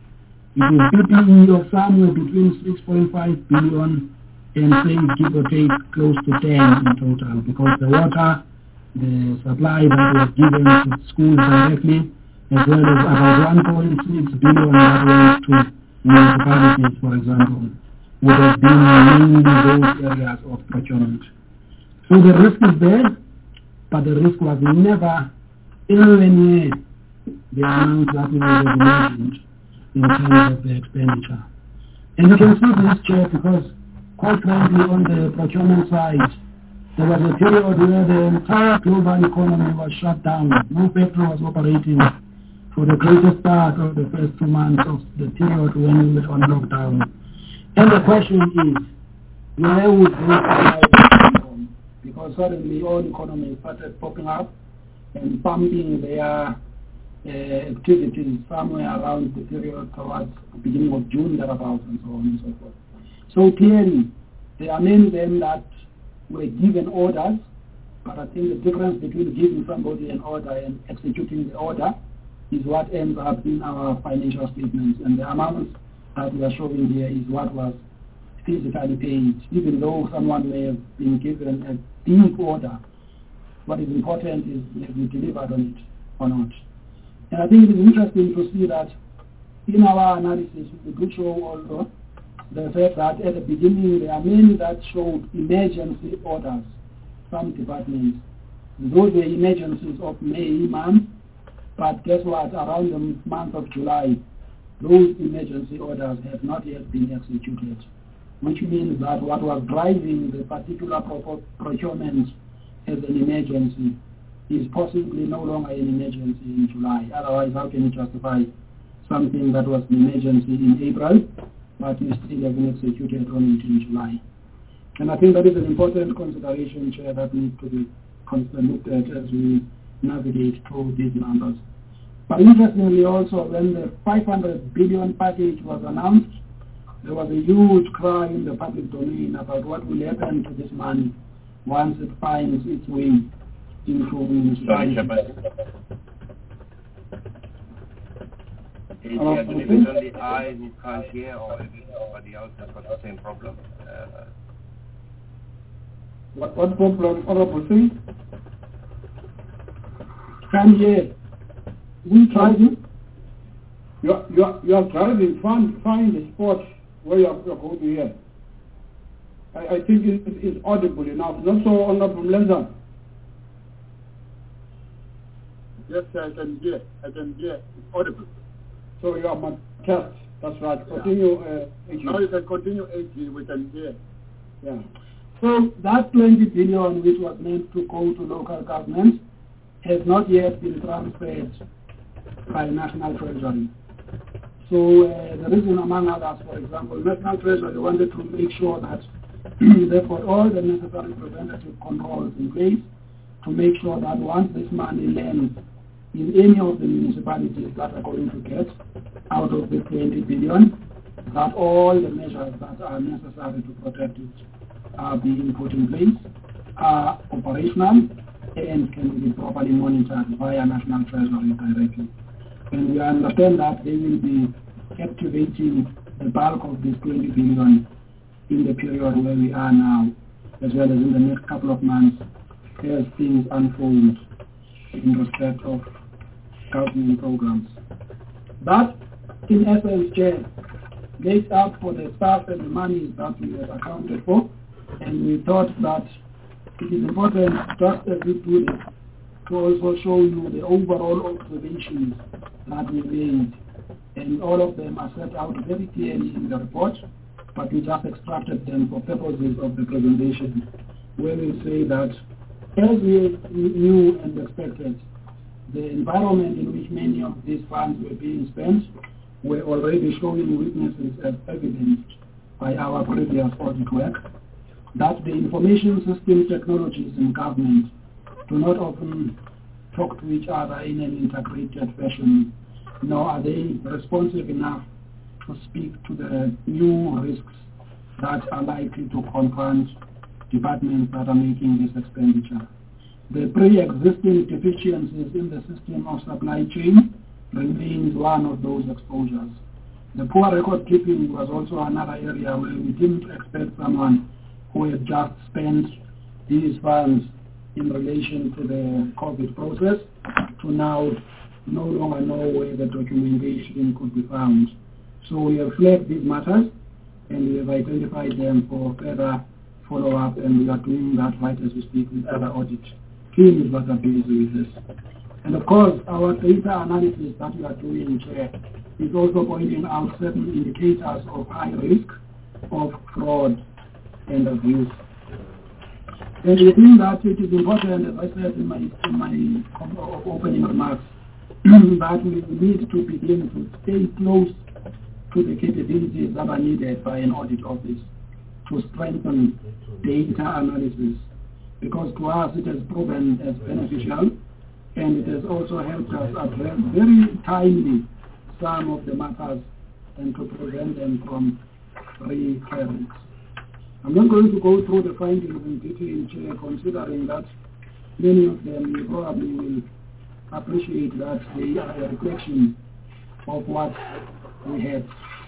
It is P P E of somewhere between six point five billion and say give or take close to ten in total, because the water, the supply that was given to schools directly, as well as about one point six billion that went to municipalities, for example, would have been mainly those areas of procurement. So the risk is there, but the risk was never anywhere near the amount that we would have imagined in terms of the expenditure. And you can see this, Chair, because quite frankly on the procurement side, there was a period where the entire global economy was shut down. No factory was operating for the greatest part of the first two months of the period when we were on lockdown. And the question is, where would this come from? Because suddenly all economies started popping up and pumping their uh, activities somewhere around the period towards the beginning of June, thereabouts, and so on and so forth. So clearly, there are many of them that were given orders, but I think the difference between giving somebody an order and executing the order is what ends up in our financial statements, and the amounts that we are showing here is what was physically paid, even though someone may have been given a big order. What is important is if we delivered on it or not. And I think it is interesting to see that in our analysis we could show also the fact that at the beginning there are many that showed emergency orders, some departments. Those were emergencies of May month, but guess what, around the month of July, those emergency orders have not yet been executed, which means that what was driving the particular pro- procurement as an emergency is possibly no longer an emergency in July. Otherwise, how can you justify something that was an emergency in April, but you still haven't executed on it in July? And I think that is an important consideration, Chair, that needs to be looked at as we navigate through these numbers. But interestingly also, when the five hundred billion package was announced, there was a huge cry in the public domain about what will happen to this money once it finds its way into municipalities. I believe it's only I who can't hear, or everybody else has got the same problem. Uh, what, what problem, Honorable Singh? Can hear. We driving? You are, you are, you are driving, find, find the spot where you are, you are going to hear. I, I think it, it is audible enough. Not so, Honorable Lenza. Yes, sir, I can hear. I can hear. It's audible. So you are my test. That's right. Continue. Uh, now you can continue A G. We can hear. Yeah. So that twenty billion which was meant to go to local governments has not yet been transferred by National Treasury. So uh, the reason, among others, for example, National Treasury wanted to make sure that they've got all the necessary preventative controls in place to make sure that once this money lands in any of the municipalities that are going to get out of the twenty billion, that all the measures that are necessary to protect it are being put in place, are operational, and can be properly monitored via National Treasury directly. And we understand that they will be activating the bulk of this twenty billion in the period where we are now, as well as in the next couple of months as things unfold in respect of government programs. That, in essence, Chair, makes up for the staff and the money that we have accounted for, and we thought that it is important, just as we do this, to also show you the overall observations that we made, and all of them are set out very clearly in the report, but we just extracted them for purposes of the presentation, where we say that as we knew and expected, the environment in which many of these funds were being spent were already showing weaknesses as evidenced by our previous audit work, that the information system technologies in government do not often talk to each other in an integrated fashion, nor are they responsive enough to speak to the new risks that are likely to confront departments that are making this expenditure. The pre-existing deficiencies in the system of supply chain remains one of those exposures. The poor record keeping was also another area where we didn't expect someone who had just spent these funds in relation to the COVID process to now no longer know where the documentation could be found. So we have flagged these matters and we have identified them for further follow-up, and we are doing that right as we speak with other audit teams that are busy with this. And of course, our data analysis that we are doing here is also pointing out certain indicators of high risk of fraud and abuse. And we think that it is important, as I said in my, in my opening remarks, that we need to begin to stay close to the capabilities that are needed by an audit office to strengthen data analysis, because to us it has proven as beneficial, and it has also helped us address very timely some of the matters and to prevent them from recurrence. I'm not going to go through the findings in detail, Chair, considering that many of them you probably will appreciate that they are a reflection of what we had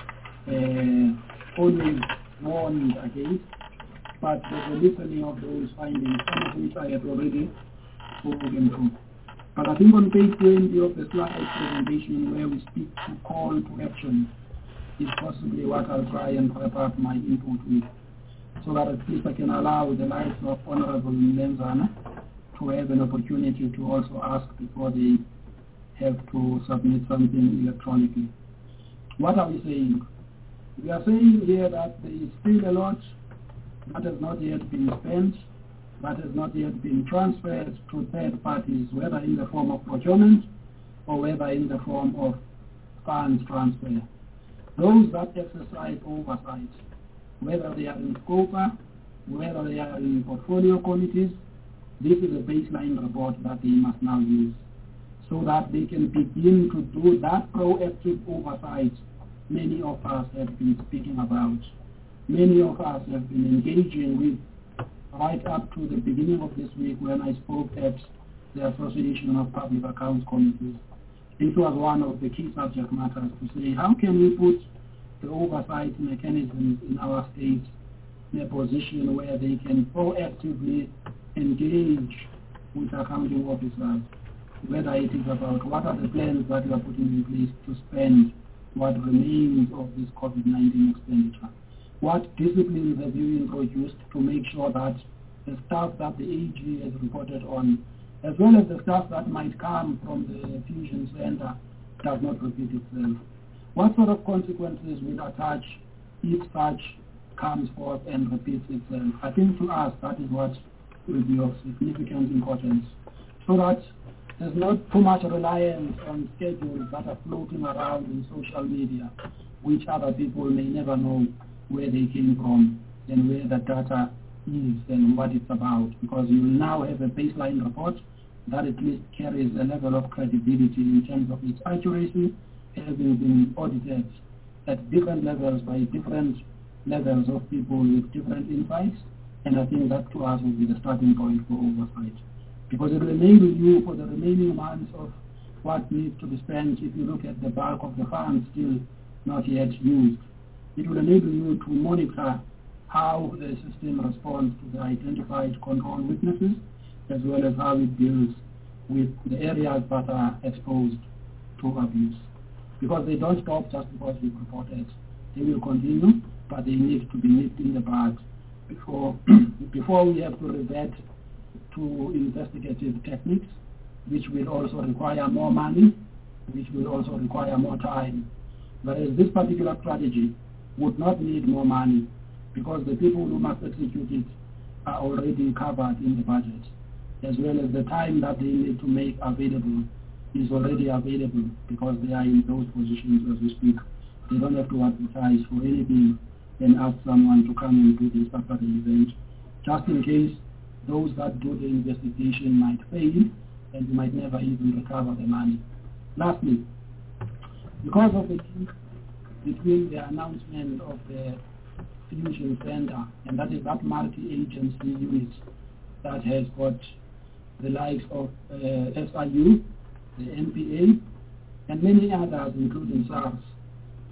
uh, always warned against, but there's a listening of those findings, some of which I have already spoken to. But I think on page twenty of the slide presentation, where we speak to call to action, is possibly what I'll try and wrap up my input with, so that at least I can allow the likes of Honorable Mlenzana to have an opportunity to also ask before they have to submit something electronically. What are we saying? We are saying here that there is still a lot that has not yet been spent, that has not yet been transferred to third parties, whether in the form of procurement or whether in the form of funds transfer. Those that exercise oversight, whether they are in SCOPA, whether they are in portfolio committees, this is a baseline report that they must now use, so that they can begin to do that proactive oversight many of us have been speaking about. Many of us have been engaging with right up to the beginning of this week when I spoke at the Association of Public Accounts Committees. This was one of the key subject matters, to say how can we put the oversight mechanisms in our states in a position where they can proactively engage with accounting officers, whether it is about what are the plans that we are putting in place to spend what remains of this COVID nineteen expenditure. What disciplines have you introduced to make sure that the stuff that the A G has reported on, as well as the stuff that might come from the fusion center, does not repeat itself? What sort of consequences will attach if such comes forth and repeats itself? I think to us that is what will be of significant importance, so that there's not too much reliance on schedules that are floating around in social media, which other people may never know where they came from and where the data is and what it's about, because you will now have a baseline report that at least carries a level of credibility in terms of its accuracy, having been audited at different levels by different levels of people with different insights, and I think that to us will be the starting point for oversight. Because it will enable you for the remaining months of what needs to be spent, if you look at the bulk of the funds still not yet used, it will enable you to monitor how the system responds to the identified control weaknesses, as well as how it deals with the areas that are exposed to abuse. Because they don't stop just because we reported. They will continue, but they need to be nipped in the bud before, before we have to revert to investigative techniques, which will also require more money, which will also require more time. Whereas this particular strategy would not need more money, because the people who must execute it are already covered in the budget, as well as the time that they need to make available is already available, because they are in those positions as we speak. They don't have to advertise for anything and ask someone to come and do this after the event, just in case those that do the investigation might fail and you might never even recover the money. Lastly, because of the link between the announcement of the fusion center, and that is that multi-agency unit that has got the likes of uh, S I U, the N P A, and many others, including SARS,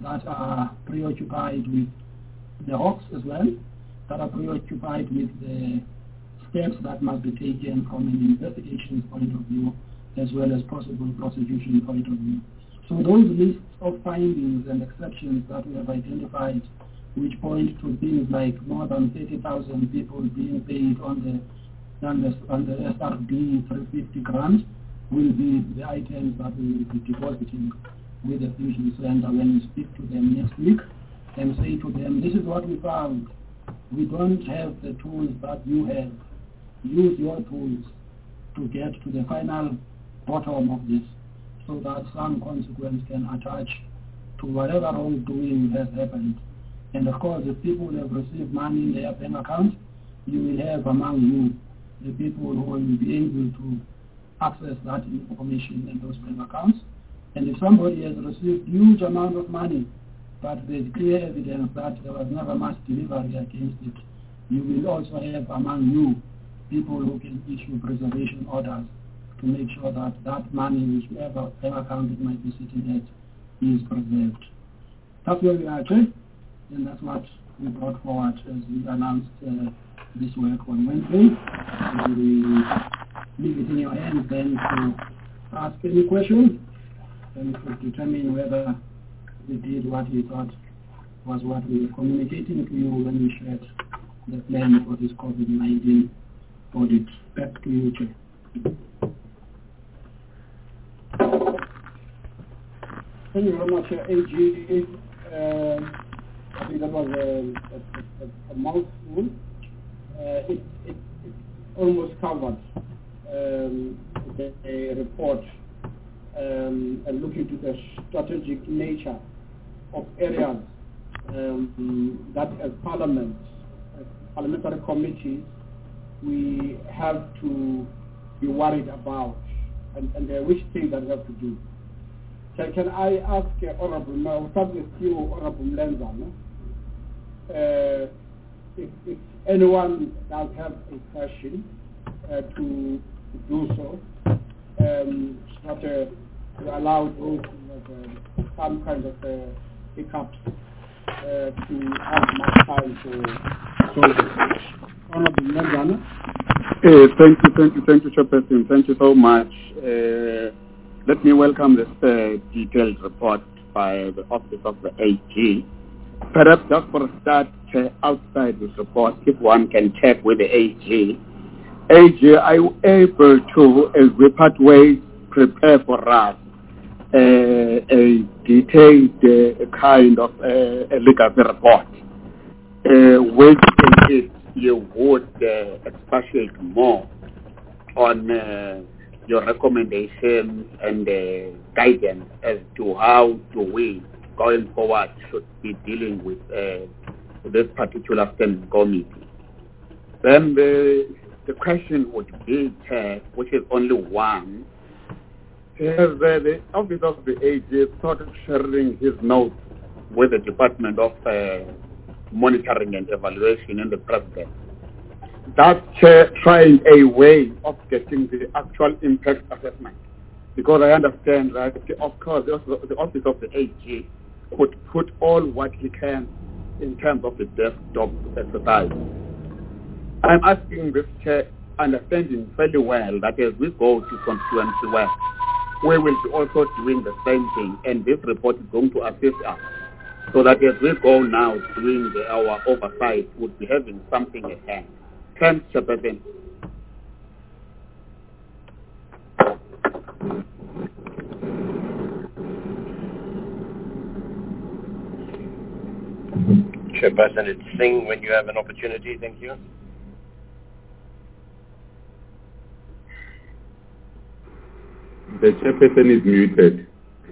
that are preoccupied with the Hawks as well, that are preoccupied with the steps that must be taken from an investigation point of view as well as possible prosecution point of view. So those lists of findings and exceptions that we have identified, which point to things like more than thirty thousand people being paid on the, on the, on the S R B three fifty grant, will be the items that we will be depositing with the Fusion Center when we speak to them next week and say to them, this is what we found. We don't have the tools that you have. Use your tools to get to the final bottom of this so that some consequence can attach to whatever wrongdoing has happened. And of course, if people have received money in their bank account, you will have among you the people who will be able to access that information in those bank accounts. And if somebody has received huge amount of money, but there's clear evidence that there was never much delivery against it, you will also have among you people who can issue preservation orders to make sure that that money, whichever bank account it might be sitting at, is preserved. That's where we are, Chair, and that's what we brought forward as we announced uh, this work on Wednesday. And we leave it in your hands then to ask any questions and to determine whether we did what we thought was what we were communicating to you when we shared the plan for this COVID nineteen audit. Back to you, Chair. Thank you very much, uh, A G. Uh, I think that was a, a, a mouthful. Uh, it, it, it almost covered um, the, the report um, and looking to the strategic nature of areas um, that as Parliament, as parliamentary committees, we have to be worried about and, and uh, which things that we have to do. So can I ask uh, Honorable, I'll start with you, Honorable Mlenza, no? uh, if, if anyone does have a question uh, to, to do so, um, not uh, to allow those who have uh, some kind of uh, hiccups uh, to have much time to solve it. Honorable Mlenza. Uh, thank you, thank you, thank you, Chairperson. Thank you so much. Uh, let me welcome this uh, detailed report by the Office of the A G. Perhaps just for a start, uh, outside this report, if one can check with the A G. A G, are you able to, as we part ways, prepare for us uh, a detailed uh, kind of uh, a legal report, uh, which in it you would uh, expatiate more on uh, your recommendations and uh, guidance as to how do we, going forward, should be dealing with uh, this particular standing committee. Then the, the question would be, uh, which is only one, has uh, the Office of the A G started sharing his notes with the Department of uh, Monitoring and Evaluation and the President. That's uh, trying a way of getting the actual impact assessment. Because I understand that, of course, the Office of the A G could put all what he can in terms of the desktop exercise. I'm asking this chair, understanding fairly well that as we go to constituency work, we will be also doing the same thing, and this report is going to assist us. So that as we go now doing the, our oversight, we'll be having something at hand. Thanks, Chairperson. Chairperson, it's Singh when you have an opportunity. Thank you. The Chairperson is muted.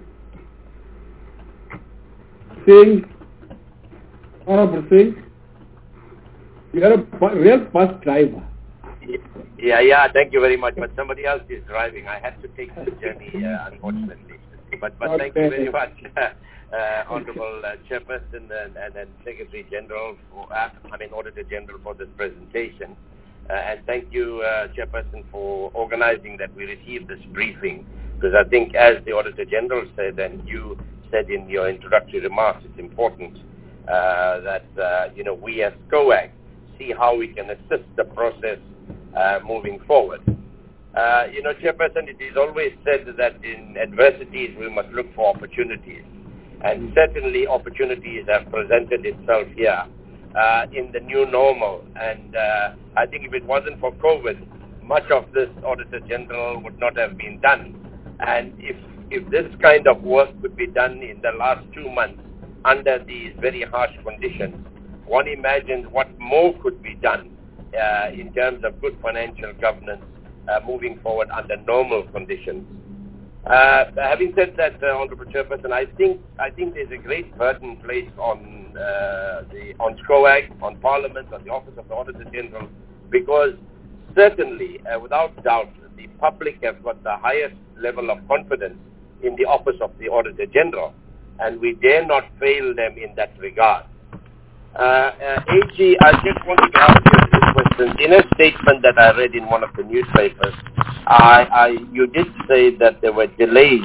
Singh, Honorable Singh, you are a real bus driver. Yeah, yeah, thank you very much. But somebody else is driving. I had to take the journey, uh, unfortunately. But but Okay. thank you very much, uh, Honorable uh, Chairperson and, and, and Secretary General, for, uh, I mean Auditor General, for this presentation. Uh, and thank you, uh, Chairperson, for organizing that we received this briefing. Because I think, as the Auditor General said, and you said in your introductory remarks, it's important uh, that, uh, you know, we as COAG see how we can assist the process uh, moving forward. Uh, you know, Chairperson, it is always said that in adversities we must look for opportunities. And certainly opportunities have presented itself here uh, in the new normal. And uh, I think if it wasn't for COVID, much of this Auditor General would not have been done. And if, if this kind of work could be done in the last two months under these very harsh conditions, one imagines what more could be done uh, in terms of good financial governance uh, moving forward under normal conditions. Uh, having said that, uh, Honourable Chairperson, I think I think there's a great burden placed on uh, the on COAG, on Parliament, on the Office of the Auditor General, because certainly, uh, without doubt, the public have got the highest level of confidence in the Office of the Auditor General, and we dare not fail them in that regard. Uh, uh, A G, I just wanted to ask you two questions. In a statement that I read in one of the newspapers, I, I, you did say that there were delays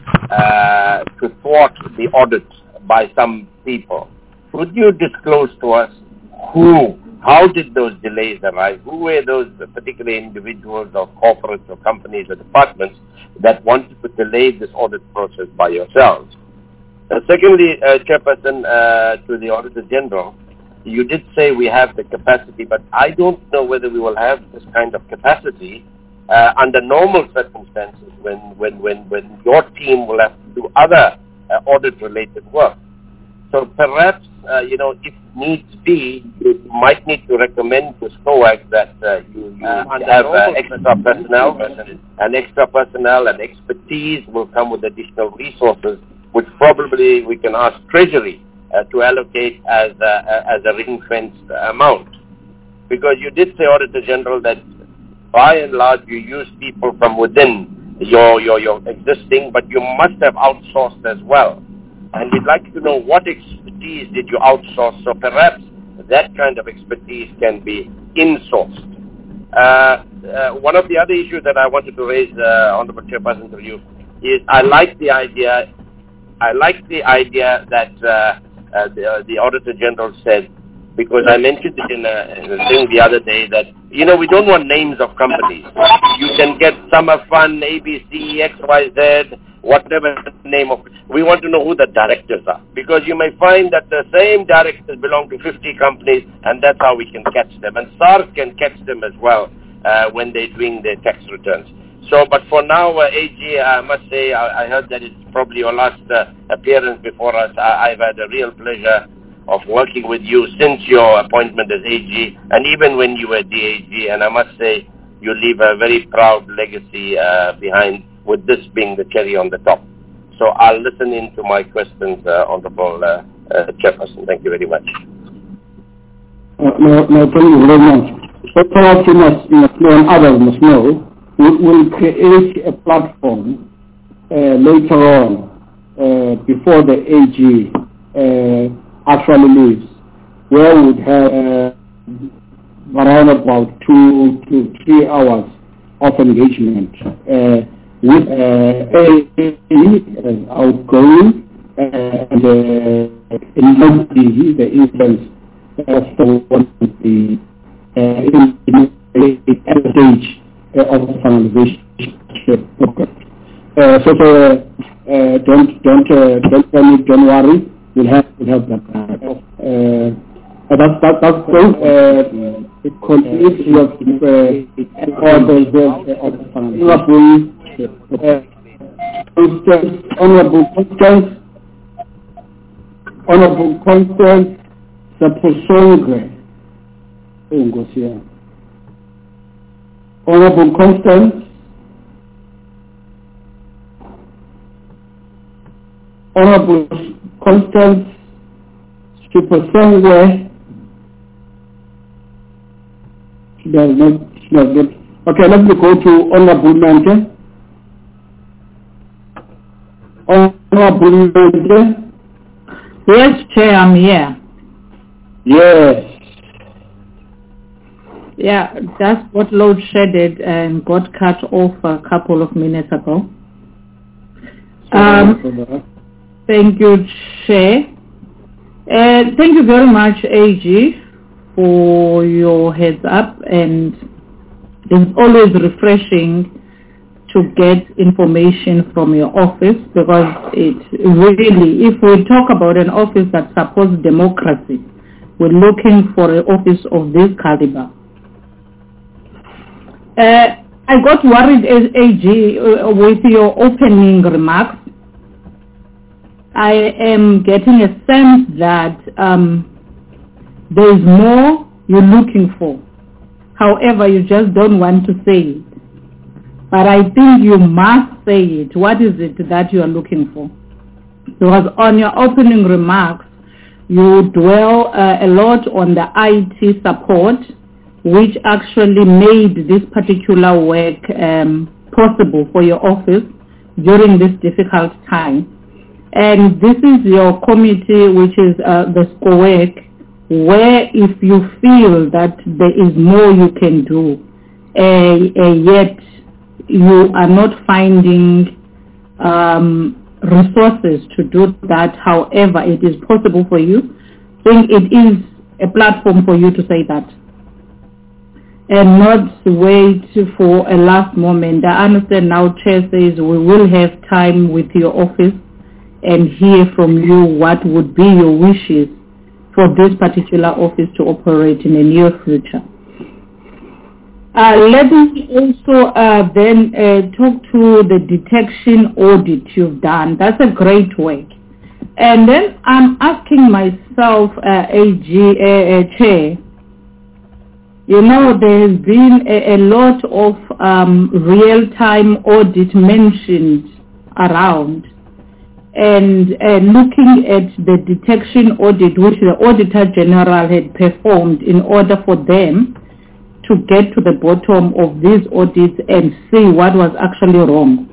uh, to thwart the audit by some people. Would you disclose to us who, how did those delays arise? Who were those particular individuals or corporates or companies or departments that wanted to delay this audit process by yourselves? Uh, secondly, uh, Chairperson, uh, to the Auditor General, you did say we have the capacity, but I don't know whether we will have this kind of capacity uh, under normal circumstances when, when, when, when your team will have to do other uh, audit-related work. So perhaps, uh, you know, if needs be, you might need to recommend to COAG that uh, you, you uh, have uh, extra personnel, and extra personnel and expertise will come with additional resources, which probably we can ask Treasury uh, to allocate as a, as a ring-fenced amount. Because you did say, Auditor General, that by and large you use people from within your, your, your existing, but you must have outsourced as well. And we'd like to know what expertise did you outsource, so perhaps that kind of expertise can be insourced. Uh, uh, one of the other issues that I wanted to raise, uh, Honourable Chairperson, to you, is I like the idea I like the idea that uh, uh, the, uh, the Auditor General said, because I mentioned it in a, in a thing the other day, that, you know, we don't want names of companies. You can get Summer Fun, A B C, X Y Z, whatever the name of it. We want to know who the directors are, because you may find that the same directors belong to fifty companies, and that's how we can catch them. And SARS can catch them as well uh, when they're doing their tax returns. So, but for now, uh, A G, I must say, I, I heard that it's probably your last uh, appearance before us. I, I've had a real pleasure of working with you since your appointment as A G, and even when you were D A G, and I must say, you leave a very proud legacy uh, behind, with this being the cherry on the top. So I'll listen in to my questions, uh, Honorable uh, uh, Chairperson. Thank you very much. Uh, no, no, thank you very much. So perhaps you must, you must know, and others must know, we will create a platform uh, later on, uh, before the A G uh, actually leaves, where we would have uh, around about two to three hours of engagement uh, with uh, uh, outgoing uh, and uh, the, the instance of the uh, in, in, in stage of finalization. Uh, so, so uh, don't don't uh, don't panic, don't worry. We'll have we'll have that. Uh, that's that, that's good. Uh, it continues with uh, all those uh, of finalization. Uh, honorable Constance, honorable Constance, the Posongre, Ngosia. Honorable Constance, Honorable Constance Supasongwe, she does not, she does not. Okay, let me go to Honorable Mente. Honorable Mente. Yes, Chair, I'm here. Yes. Yeah, just got load shedded and got cut off a couple of minutes ago. Um, Thank you, Chair. Uh, thank you very much, A G, for your heads up, and it's always refreshing to get information from your office, because it really, if we talk about an office that supports democracy, we're looking for an office of this caliber. Uh, I got worried, as A G, uh, with your opening remarks. I am getting a sense that um, there is more you're looking for. However, you just don't want to say it. But I think you must say it. What is it that you are looking for? Because on your opening remarks, you dwell uh, a lot on the I T support, which actually made this particular work um, possible for your office during this difficult time. And this is your committee, which is uh, the SCOEC, where if you feel that there is more you can do, uh, uh, yet you are not finding um, resources to do that, however it is possible for you, I think it is a platform for you to say that and not wait for a last moment. I understand now Chair says we will have time with your office and hear from you what would be your wishes for this particular office to operate in the near future. Uh, let me also uh, then uh, talk to the detection audit you've done. That's a great work. And then I'm asking myself, uh, A G, uh, uh, Chair, you know, there has been a, a lot of um, real-time audit mentioned around. And uh, looking at the detection audit which the Auditor General had performed in order for them to get to the bottom of these audits and see what was actually wrong.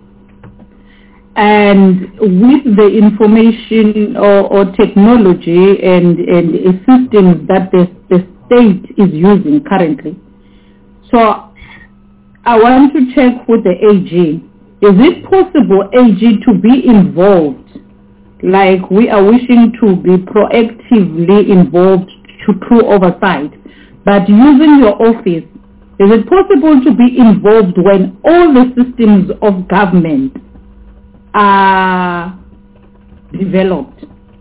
And with the information or, or technology and, and systems that the, the state is using currently. So I want to check with the A G. Is it possible, A G, to be involved, like we are wishing to be proactively involved to true oversight, but using your office, is it possible to be involved when all the systems of government are developed?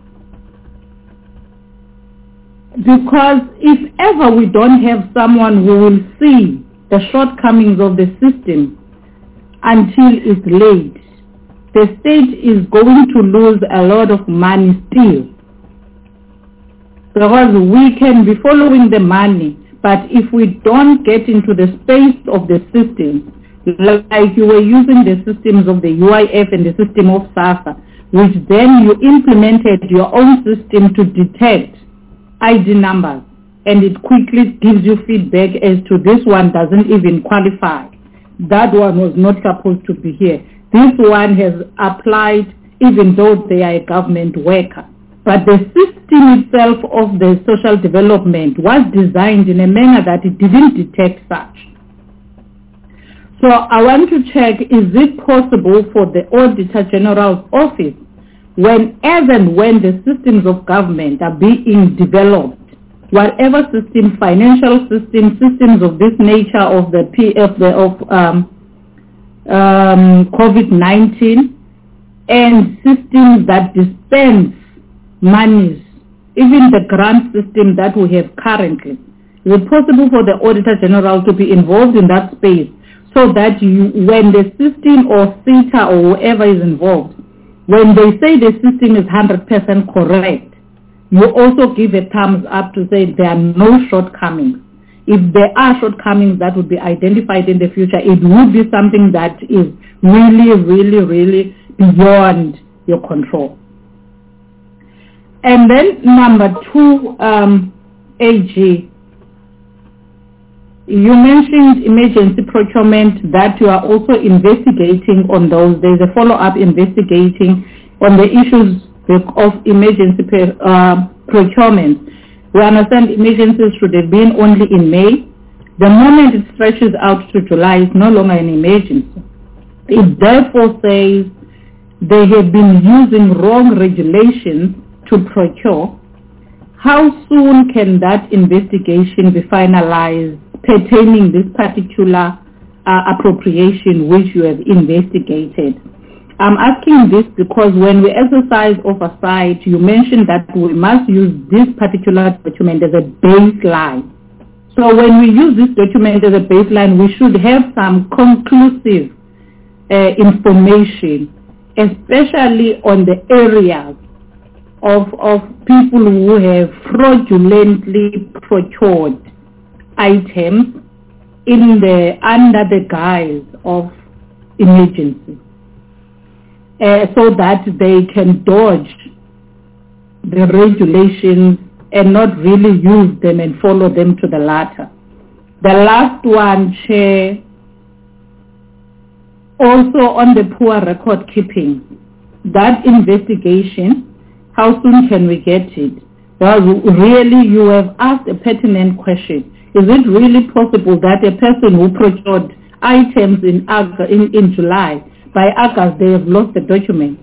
Because if ever we don't have someone who will see the shortcomings of the system until it's late, the state is going to lose a lot of money still. Because we can be following the money, but if we don't get into the space of the system, like you were using the systems of the U I F and the system of SAFA, which then you implemented your own system to detect I D numbers, and it quickly gives you feedback as to this one doesn't even qualify. That one was not supposed to be here. This one has applied even though they are a government worker. But the system itself of the social development was designed in a manner that it didn't detect such. So I want to check, is it possible for the Auditor General's office, when as and when the systems of government are being developed, whatever system, financial systems, systems of this nature of the P F, the, of um, um, COVID nineteen, and systems that dispense monies, even the grant system that we have currently, is it possible for the Auditor General to be involved in that space so that you, when the system or CETA or whoever is involved, when they say the system is one hundred percent correct, you also give a thumbs up to say there are no shortcomings. If there are shortcomings that would be identified in the future, it would be something that is really, really, really beyond your control. And then number two, um, A G, you mentioned emergency procurement, that you are also investigating on those. There's a follow-up investigating on the issues of emergency uh, procurement. We understand emergencies should have been only in May. The moment it stretches out to July, it's no longer an emergency. It therefore says they have been using wrong regulations to procure, how soon can that investigation be finalized pertaining this particular uh, appropriation which you have investigated? I'm asking this because when we exercise oversight, you mentioned that we must use this particular document as a baseline. So when we use this document as a baseline, we should have some conclusive uh, information, especially on the areas of, of people who have fraudulently procured items in the, under the guise of emergency. Uh, so that they can dodge the regulations and not really use them and follow them to the latter. The last one, Chair, also on the poor record keeping, that investigation, how soon can we get it? Well, really, you have asked a pertinent question. Is it really possible that a person who procured items in, in, in July, by August, they have lost the document?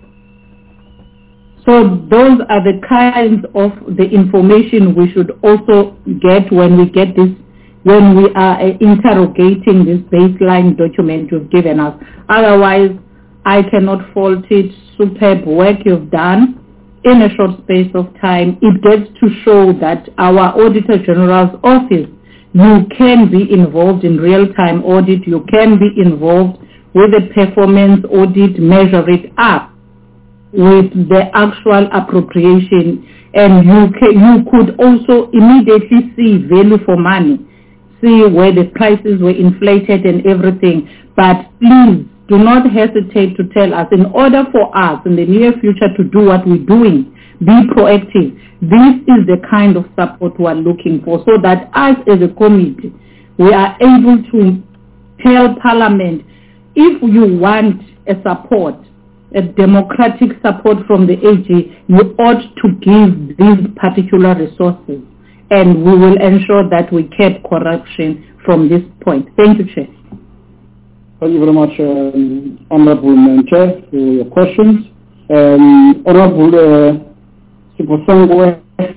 So those are the kinds of the information we should also get when we get this, when we are uh, interrogating this baseline document you've given us. Otherwise, I cannot fault it. Superb work you've done in a short space of time. It gets to show that our Auditor General's office, you can be involved in real-time audit, you can be involved with a performance audit, measure it up with the actual appropriation, and you can, you could also immediately see value for money, see where the prices were inflated and everything. But please do not hesitate to tell us, in order for us in the near future to do what we're doing, be proactive. This is the kind of support we are looking for, so that us as a committee, we are able to tell Parliament, if you want a support, a democratic support from the A G, you ought to give these particular resources, and we will ensure that we keep corruption from this point. Thank you, Chair. Thank you very much, um, Honorable Chair, for your questions. Um, Honorable uh, Siposangwe.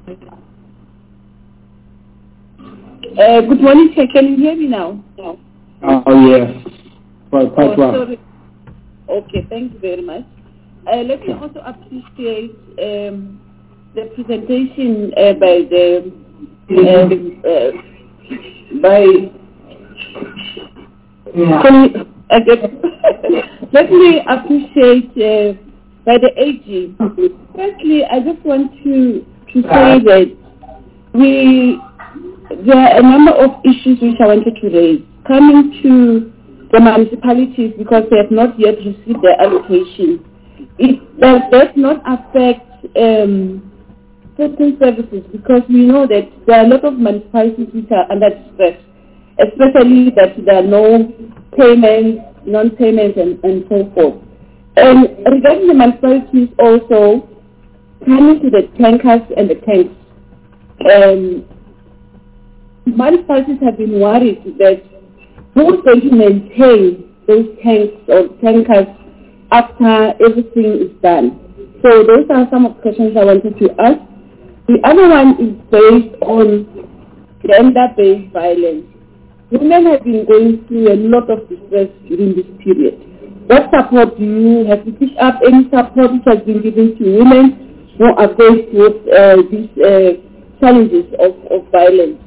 Uh, good morning, Chair. Can you hear me now? No. Oh, yes. Quite, quite oh, well. Sorry. Okay, thank you very much. Uh, let me also appreciate um, the presentation uh, by the uh, uh, by. Yeah. Can you, uh, let me appreciate uh, by the A G. Firstly, I just want to to say that we there are a number of issues which I wanted to raise coming to the municipalities, because they have not yet received their allocation. It does that not affect um, certain services, because we know that there are a lot of municipalities which are under stress, especially that there are no payments, non-payments, and, and so forth. And regarding the municipalities also, coming to the tankers and the tanks, um, municipalities have been worried that who's going to maintain those tanks or tankers after everything is done? So those are some of the questions I wanted to ask. The other one is based on gender-based violence. Women have been going through a lot of distress during this period. What support do you have to pick up? Any support which has been given to women who are faced with uh, these uh, challenges of, of violence?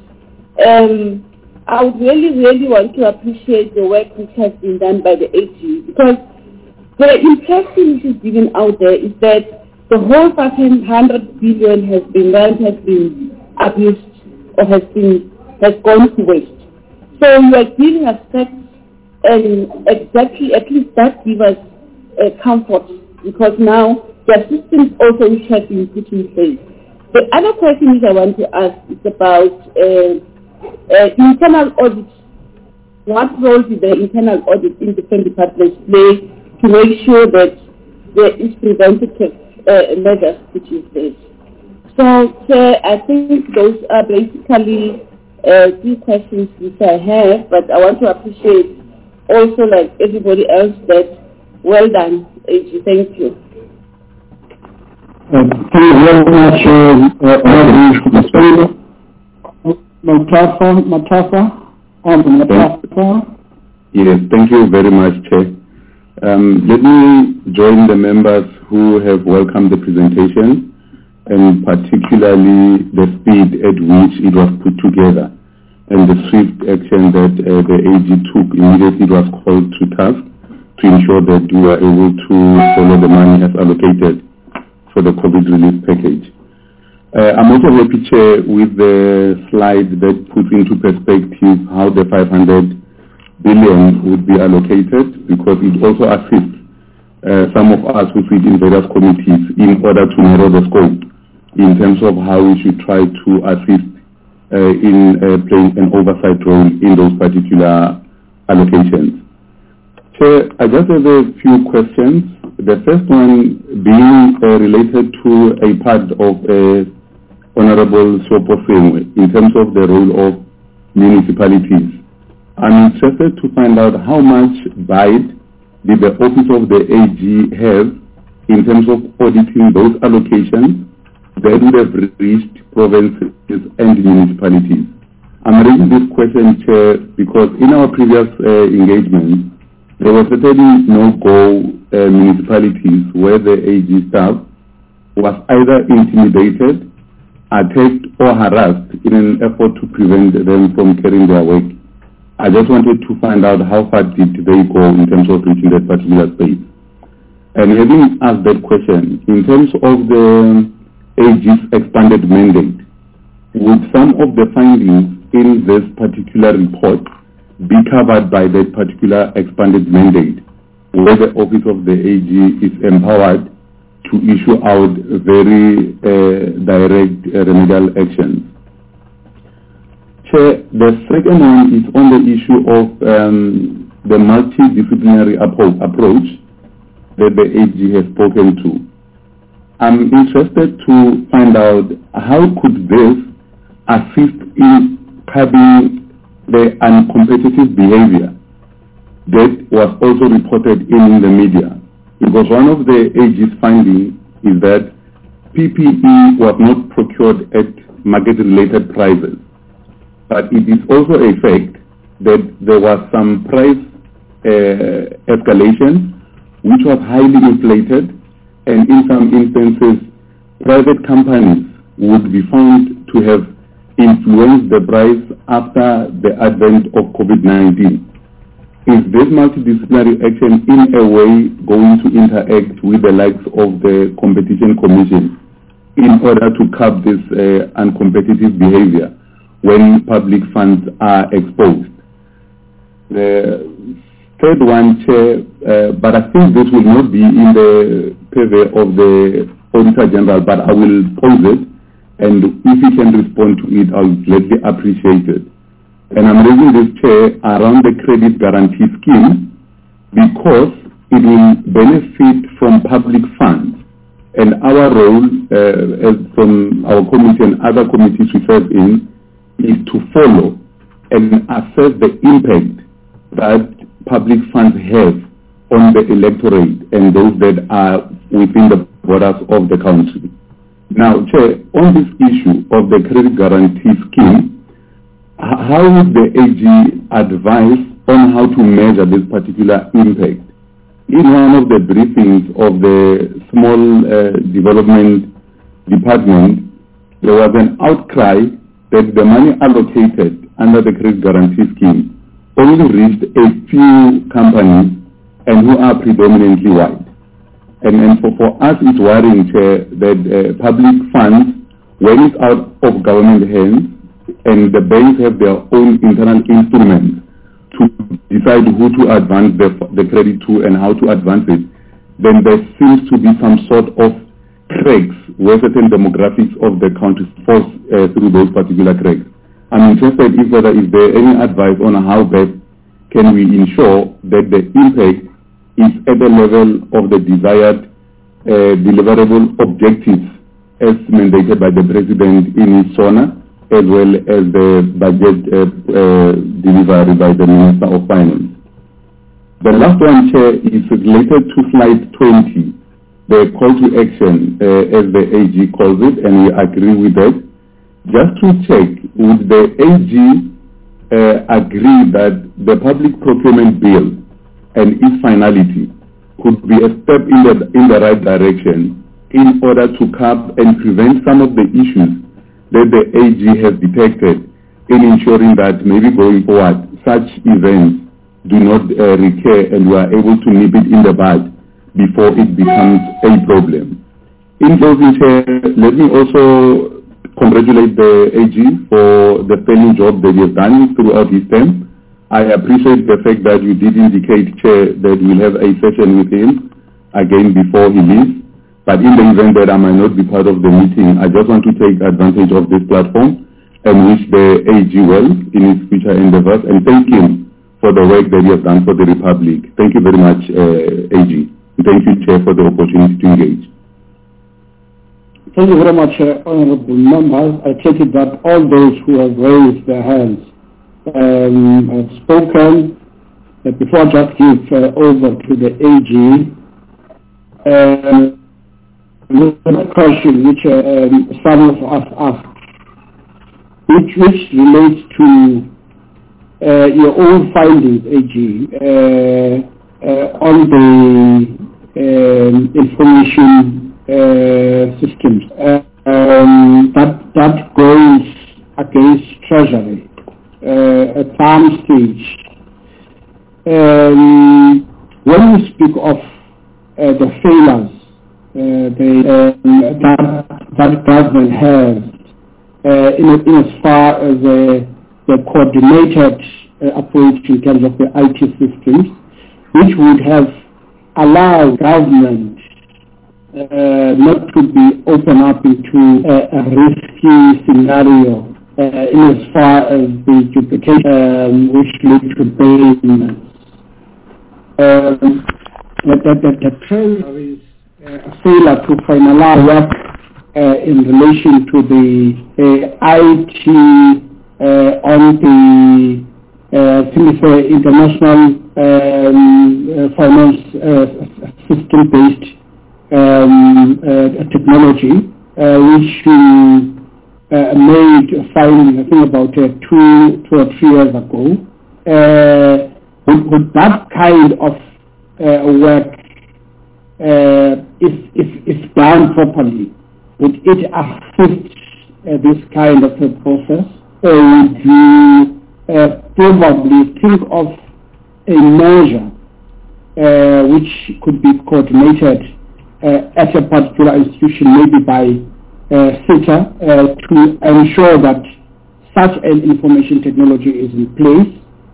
Um, I would really, really want to appreciate the work which has been done by the A G, because the impression which is given out there is that the whole fucking hundred billion has been run, has been abused, or has been has gone to waste. So you are giving us facts, and exactly at least that gives us uh, comfort, because now there are systems also which have been put in place. The other question which I want to ask is about uh, Uh, internal audit. What role did the internal audit in different departments play to make sure that there is preventative uh, measures put in place? So, uh, I think those are basically uh, three questions which I have, but I want to appreciate also, like everybody else, that well done A G. Thank you. Uh, thank you very much, uh, uh, Matafa, Matafa, on the Matafa. Yes, thank you very much, Chair. Um, let me join the members who have welcomed the presentation, and particularly the speed at which it was put together and the swift action that uh, the A G took immediately it was called to task to ensure that we were able to follow the money as allocated for the COVID relief package. Uh, I'm also happy, Chair, with the slide that puts into perspective how the five hundred billion would be allocated, because it also assists uh, some of us who sit in various committees in order to narrow the scope in terms of how we should try to assist uh, in uh, playing an oversight role in those particular allocations. Chair, I just have a few questions. The first one being uh, related to a part of uh, Honorable Sopo in terms of the role of municipalities. I'm interested to find out how much bite did the Office of the A G have in terms of auditing those allocations that would have reached provinces and municipalities. I'm raising this question, Chair, because in our previous uh, engagement, there were certainly no-go uh, municipalities where the A G staff was either intimidated, attacked, or harassed in an effort to prevent them from carrying their work. I just wanted to find out how far did they go in terms of reaching that particular space. And having asked that question, in terms of the A G's expanded mandate, would some of the findings in this particular report be covered by that particular expanded mandate, where the Office of the A G is empowered to issue out very uh, direct uh, remedial actions? Chair, the second one is on the issue of um, the multidisciplinary appro- approach that the A G has spoken to. I'm interested to find out how could this assist in curbing the uncompetitive behavior that was also reported in the media. Because one of the A G's findings is that P P E was not procured at market-related prices. But it is also a fact that there was some price uh, escalation which was highly inflated, and in some instances private companies would be found to have influenced the price after the advent of COVID nineteen. Is this multidisciplinary action in a way going to interact with the likes of the Competition Commission in order to curb this uh, uncompetitive behavior when public funds are exposed? The third one, Chair, uh, but I think this will not be in the purview of the Auditor General, but I will pose it, and if you can respond to it, I would greatly appreciate it. And I'm raising this, Chair, around the credit guarantee scheme because it will benefit from public funds. And our role uh, as from our committee and other committees we serve in is to follow and assess the impact that public funds have on the electorate and those that are within the borders of the country. Now, Chair, on this issue of the credit guarantee scheme, how would the A G advise on how to measure this particular impact? In one of the briefings of the small uh, development department, there was an outcry that the money allocated under the credit guarantee scheme only reached a few companies and who are predominantly white. And, and for, for us it's worrying, Chair, that uh, public funds, when it's out of government hands and the banks have their own internal instruments to decide who to advance the, the credit to and how to advance it, then there seems to be some sort of cracks where certain demographics of the country falls uh, through those particular cracks. I'm interested if whether is there any advice on how best can we ensure that the impact is at the level of the desired uh, deliverable objectives as mandated by the President in his SONA, as well as the budget uh, uh, delivery by the Minister of Finance. The last one, Chair, is related to slide twenty, the call to action, uh, as the A G calls it, and we agree with that. Just to check, would the A G uh, agree that the public procurement bill and its finality could be a step in the, in the right direction in order to curb and prevent some of the issues that the A G has detected in ensuring that maybe going forward such events do not uh, recur and we are able to nip it in the bud before it becomes a problem. In closing, Chair, let me also congratulate the A G for the sterling job that he has done throughout his term. I appreciate the fact that you did indicate, Chair, that we'll have a session with him again before he leaves. But in the event that I might not be part of the meeting, I just want to take advantage of this platform and wish the A G well in his future endeavors and thank him for the work that he has done for the Republic. Thank you very much, uh, A G. Thank you, Chair, for the opportunity to engage. Thank you very much, uh, Honourable Members. I take it that all those who have raised their hands um, have spoken. Uh, before I just give uh, over to the A G, uh, a question which uh, um, some of us asked, which, which relates to uh, your own findings, A G, uh, uh, on the um, information uh, systems uh, um, that, that goes against Treasury uh, at some stage. Um, when we speak of uh, the failures uh, the, um, that, that government has uh, in, in as far as uh, the coordinated uh, approach in terms of the I T systems, which would have allowed government uh, not to be open up into uh, a risky scenario uh, in as far as the duplication um, which lead to payments. Um, that, that, that the Treasury is uh, a failure to finalize work uh, in relation to the uh, I T uh, on the uh, international um, uh, finance uh, system-based um, uh, technology, uh, which you uh, made a finding, I think, about uh, two, two or three years ago. Uh, Would, would that kind of uh, work, uh, if, if, if done properly, would it assist uh, this kind of a process? Or would you uh, probably think of a measure uh, which could be coordinated uh, at a particular institution, maybe by uh, SITA, uh, to ensure that such an information technology is in place,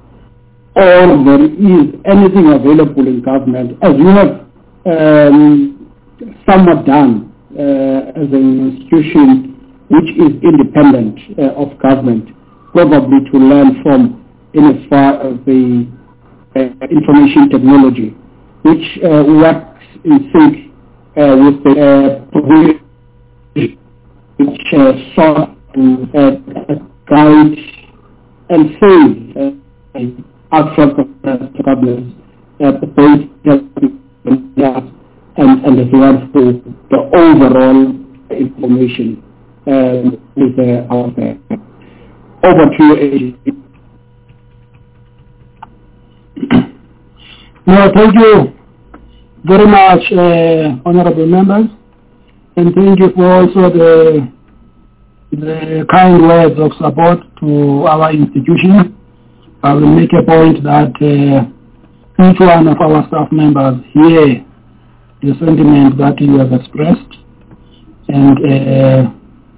or there is anything available in government, as you have um, somewhat done uh, as an institution which is independent uh, of government, probably to learn from in as far as the uh, information technology, which uh, works in sync uh, with the uh, provision which uh, sought to uh, guide and save uh, actual governance, uh, both and, and as well for the overall information um, is uh, out there. Over to you, A G. No, thank you very much, uh, honorable members, and thank you for also the, the kind words of support to our institution. I will make a point that uh, each one of our staff members hear the sentiment that you have expressed and uh,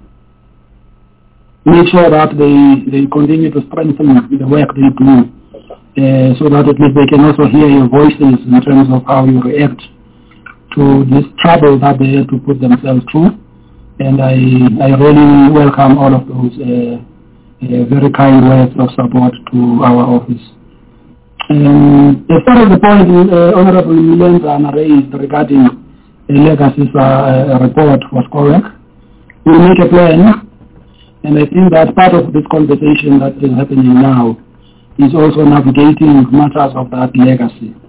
make sure that they, they continue to strengthen the work they do uh, so that at least they can also hear your voices in terms of how you react to this trouble that they have to put themselves through. And I, I really welcome all of those uh, Uh, very kind words of support to our office. Um, as far as the point uh, Honorable Milenzana raised regarding the legacies uh, report was correct, we'll make a plan, and I think that part of this conversation that is happening now is also navigating matters of that legacy.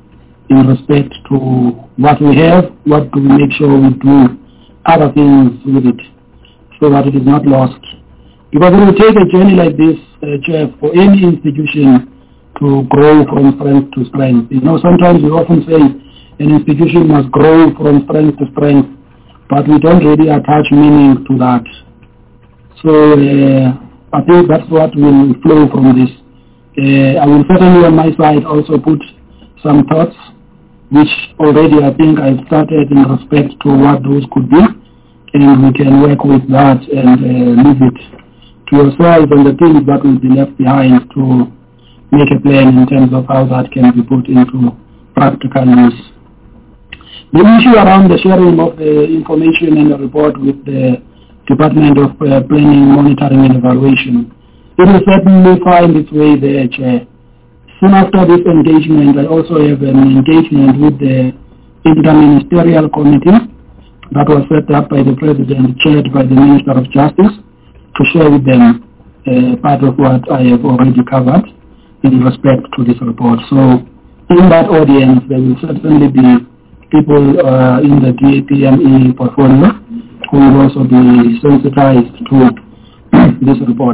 in respect to what we have, what do we make sure we do other things with it so that it is not lost. Because when we take a journey like this, uh, Chair, for any institution to grow from strength to strength, you know, sometimes we often say an institution must grow from strength to strength, but we don't really attach meaning to that. So uh, I think that's what will flow from this. Uh, I will certainly on my side also put some thoughts, which already I think I've started in respect to what those could be, and we can work with that and uh, leave it to yourselves and the things that will be left behind to make a plan in terms of how that can be put into practical use. The issue around the sharing of the information and the report with the Department of uh, Planning, Monitoring and Evaluation, it will certainly find its way there, Chair. Soon after this engagement, I also have an engagement with the Interministerial Committee that was set up by the President, chaired by the Minister of Justice, to share with them uh, part of what I have already covered in respect to this report. So in that audience, there will certainly be people uh, in the D A P M E portfolio who will also be sensitized to this report.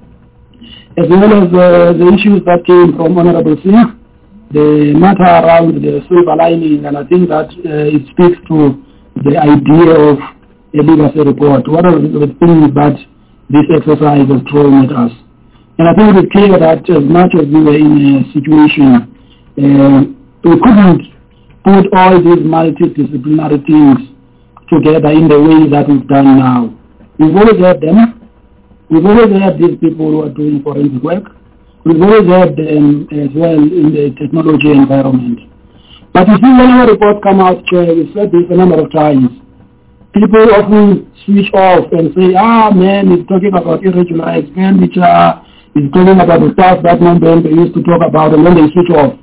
As well as uh, the issues that came from Honorable Singh, the matter around the silver lining, and I think that uh, it speaks to the idea of a legacy report. What are the things that this exercise has thrown at us? And I think it is clear that as much as we were in a situation, uh, we couldn't put all these multidisciplinary teams together in the way that we've done now. We've always had them. We've always had these people who are doing forensic work. We've always had them as well in the technology environment. But you see, whenever reports come out, Chair, we've said this a number of times, people often switch off and say, ah, man, he's talking about irregular expenditure, he's talking about the stuff that Nombembe used to talk about, and then they switch off.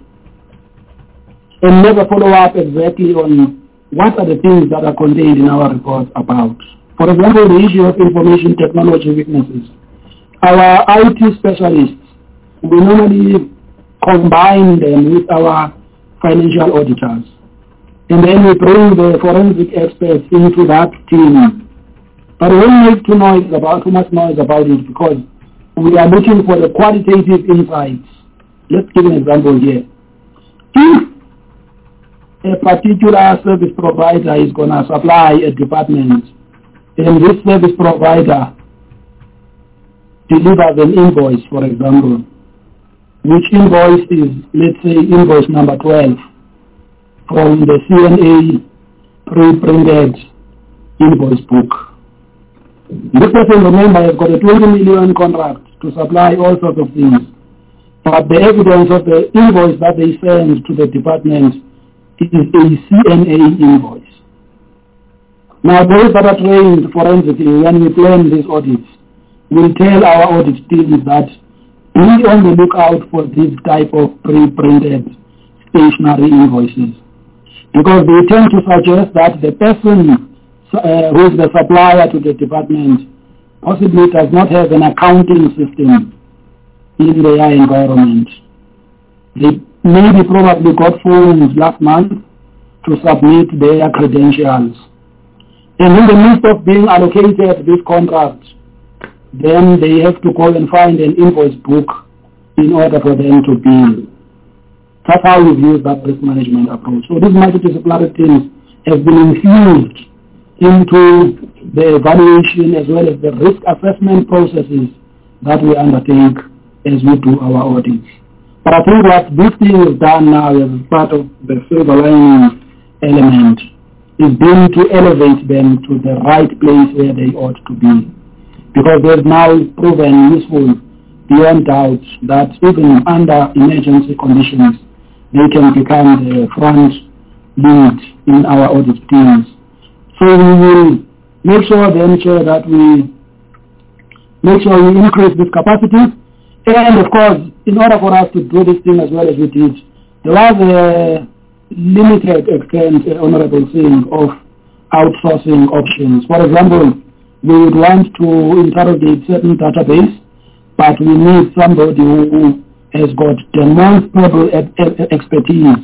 And never follow up exactly on what are the things that are contained in our reports about. For example, the issue of information technology weaknesses. Our I T specialists, we normally combine them with our financial auditors. And then we bring the forensic experts into that team. But we don't make too, noise about, too much noise about it because we are looking for the qualitative insights. Let's give an example here. If a particular service provider is going to supply a department, and this service provider delivers an invoice, for example, which invoice is, let's say, invoice number twelve from the C N A pre-printed invoice book. This person, remember, has got a twenty million contract to supply all sorts of things, but the evidence of the invoice that they send to the department is a C N A invoice. Now, those that are trained forensically, when we plan these audits, will tell our audit teams that be on the lookout for this type of pre-printed stationary invoices, because they tend to suggest that the person uh, who is the supplier to the department possibly does not have an accounting system in their environment. They maybe probably got phones last month to submit their credentials. And in the midst of being allocated this contract, then they have to go and find an invoice book in order for them to bill. That's how we've used that risk management approach. So these multidisciplinary teams have been infused into the evaluation as well as the risk assessment processes that we undertake as we do our audits. But I think what this thing is done now as part of the silver lining element is being to elevate them to the right place where they ought to be. Because they've now proven useful beyond doubt that even under emergency conditions, they can become the front lead in our audit teams. So we will make sure then, Chair, that we make sure we increase this capacity. And of course, in order for us to do this thing as well as we did, there was a limited extent, uh, Honorable Singh, of outsourcing options. For example, we would want to interrogate certain database, but we need somebody who has got demonstrable expertise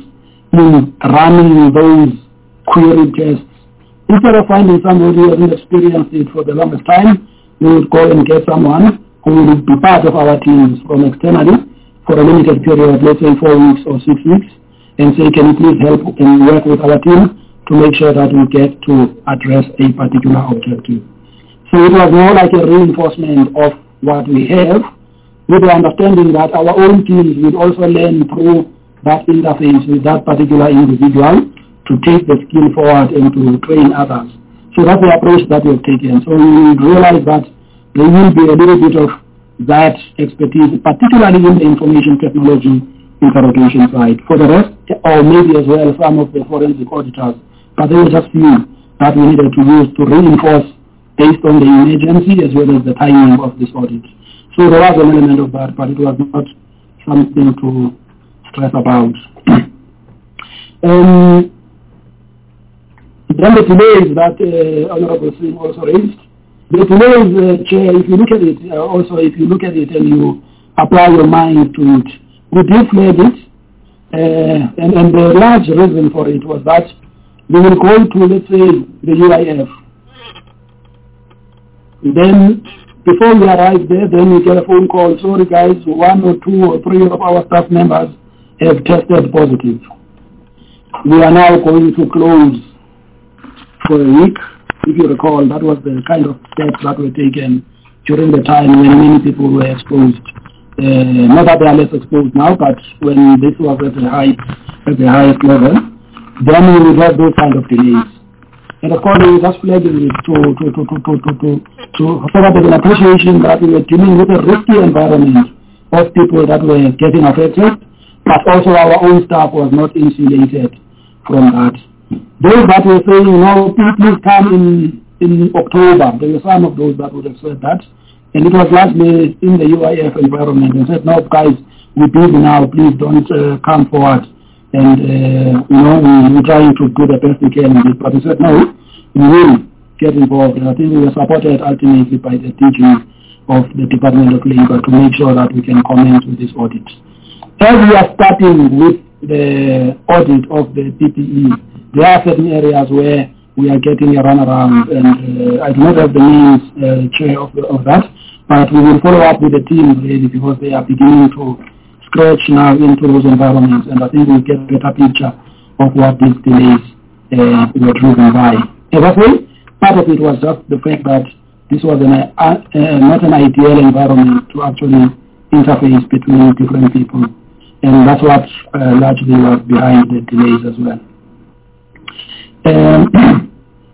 in running those query tests. Instead of finding somebody who hasn't experienced it for the longest time, we would go and get someone who will be part of our teams from externally for a limited period, let's say four weeks or six weeks, and say, can you please help and work with our team to make sure that we get to address a particular objective. So it was more like a reinforcement of what we have, with the understanding that our own teams will also learn through that interface with that particular individual to take the skill forward and to train others. So that's the approach that we've taken. So we realize that there will be a little bit of that expertise, particularly in the information technology interrogation side. For the rest, or maybe as well some of the forensic auditors, but there were just few that we needed to use to reinforce based on the emergency as well as the timing of this audit. So there was an element of that, but it was not something to stress about. um, then the delays that uh, Honorable Singh also raised. The delays, uh, Chair, if you look at it, uh, also if you look at it and you apply your mind to it, we did flag it, uh, and, and the large reason for it was that we will go to, let's say, the U I F. Then, before we arrive there, then we get a phone call, sorry guys, one or two or three of our staff members have tested positive. We are now going to close for a week. If you recall, that was the kind of steps that were taken during the time when many people were exposed. Uh, not that they are less exposed now, but when this was at the height, at the highest level, then we would have those kind of delays. And of course, we were just flagging it to, to, to, to, to, to, to, to so that there's an appreciation that we were dealing with a risky environment of people that were getting affected, but also our own staff was not insulated from that. Those that were saying, you know, please come in, in October, there were some of those that would have said that. And it was largely in the U I F environment and said, no, guys, we're busy now, please don't uh, come forward. And, uh, you know, we, we're trying to do the best we can with it. But we said, no, we will get involved. And I think we were supported ultimately by the D G of the Department of Labor to make sure that we can commence with this audit. As we are starting with the audit of the P P E, there are certain areas where we are getting a runaround, and uh, I do not have the names, uh, Chair, of, the, of that, but we will follow up with the team really because they are beginning to scratch now into those environments, and I think we'll get a better picture of what these delays uh, were driven by. As I say, part of it was just the fact that this was an, uh, uh, not an ideal environment to actually interface between different people, and that's what uh, largely was behind the delays as well. Um,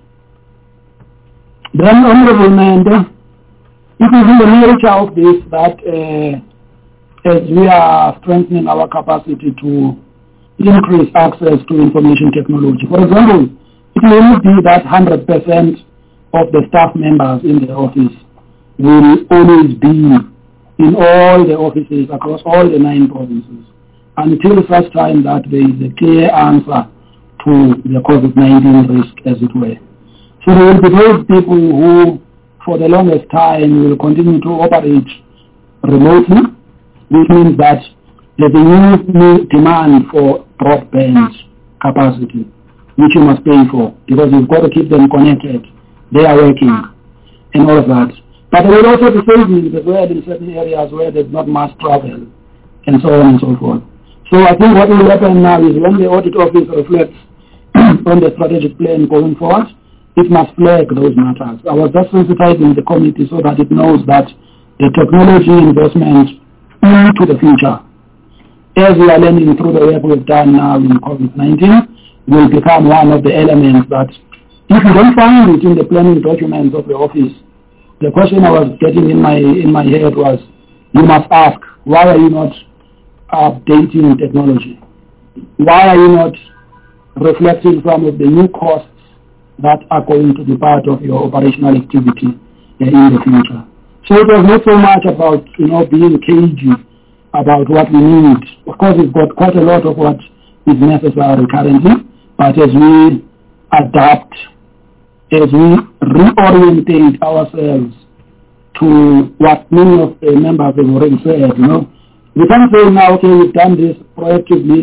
then, Honorable Manda, it is in the nature of this that uh, as we are strengthening our capacity to increase access to information technology. For example, it will not be that one hundred percent of the staff members in the office will always be in all the offices across all the nine provinces until such time that there is a clear answer to the COVID nineteen risk, as it were. So there will be those people who, for the longest time, will continue to operate remotely, which means that there's a new demand for broadband capacity, which you must pay for, because you've got to keep them connected. They are working, and all of that. But there will also be savings as well in certain areas where there's not much travel, and so on and so forth. So I think what will happen now is when the audit office reflects on the strategic plan going forward, it must flag those matters. I was just sensitizing the committee so that it knows that the technology investment into the future, as we are learning through the work we've done now in COVID nineteen, will become one of the elements that, if you don't find it in the planning documents of the office, the question I was getting in my in my head was, you must ask, why are you not updating technology? Why are you not reflecting some of the new costs that are going to be part of your operational activity uh, in the future? So it was not so much about, you know, being cagey about what we need. Of course, we've got quite a lot of what is necessary currently, but as we adapt, as we reorientate ourselves to what many of the members have already said, you know, we can't say now, okay, we've done this proactively,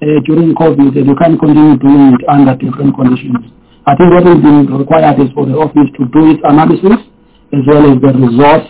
uh, during COVID, and you can't continue doing it under different conditions. I think what is being required is for the office to do its analysis as well as the resource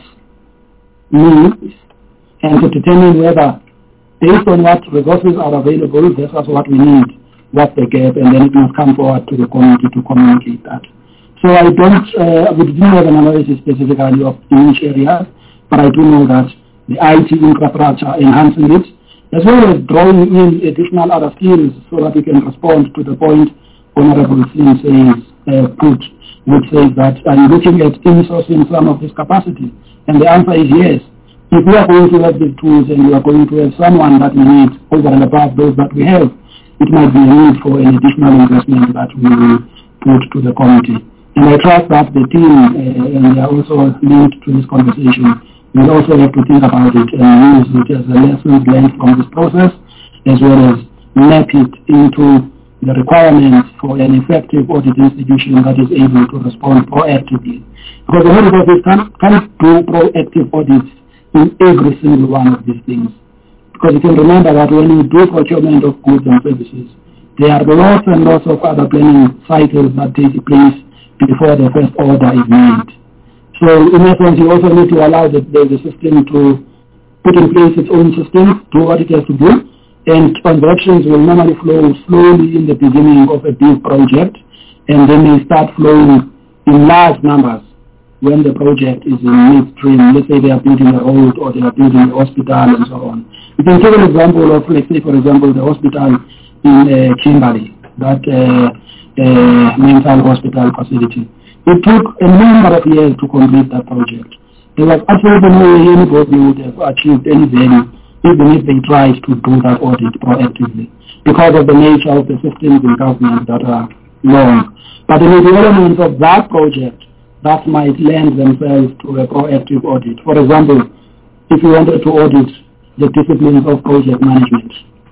needs and to determine whether, based on what resources are available, this is what we need, what's the gap, and then it must come forward to the community to communicate that. So I don't, uh, we didn't have an analysis specifically of each area, but I do know that the I T infrastructure, enhancing it, as well as drawing in additional other skills so that we can respond to the point Honorable Singh says, uh, put, which says that I'm looking at insourcing some of this capacity. And the answer is yes. If we are going to have these tools and we are going to have someone that we need over and above those that we have, it might be a need for an additional investment that we will put to the committee. And I trust that the team, uh, and they are also linked to this conversation, will also have to think about it and use it as a lessons learned from this process, as well as map it into the requirements for an effective audit institution that is able to respond proactively. Because the audit office can't, can't do proactive audits in every single one of these things. Because you can remember that when you do procurement of goods and services, there are lots and lots of other planning cycles that take place before the first order is made. So in essence, you also need to allow the, the, the system to put in place its own system, do what it has to do, and transactions will normally flow slowly in the beginning of a big project, and then they start flowing in large numbers when the project is in midstream. Let's say they are building a road or they are building a hospital and so on. You can take an example of, let's say, for example, the hospital in uh, Kimberley, that uh, uh, mental hospital facility. It took a number of years to complete that project. There was absolutely no way anybody would have achieved any value even if they tried to do that audit proactively, because of the nature of the systems in government that are long. But there may be elements of that project that might lend themselves to a proactive audit. For example, if you wanted to audit the disciplines of project management,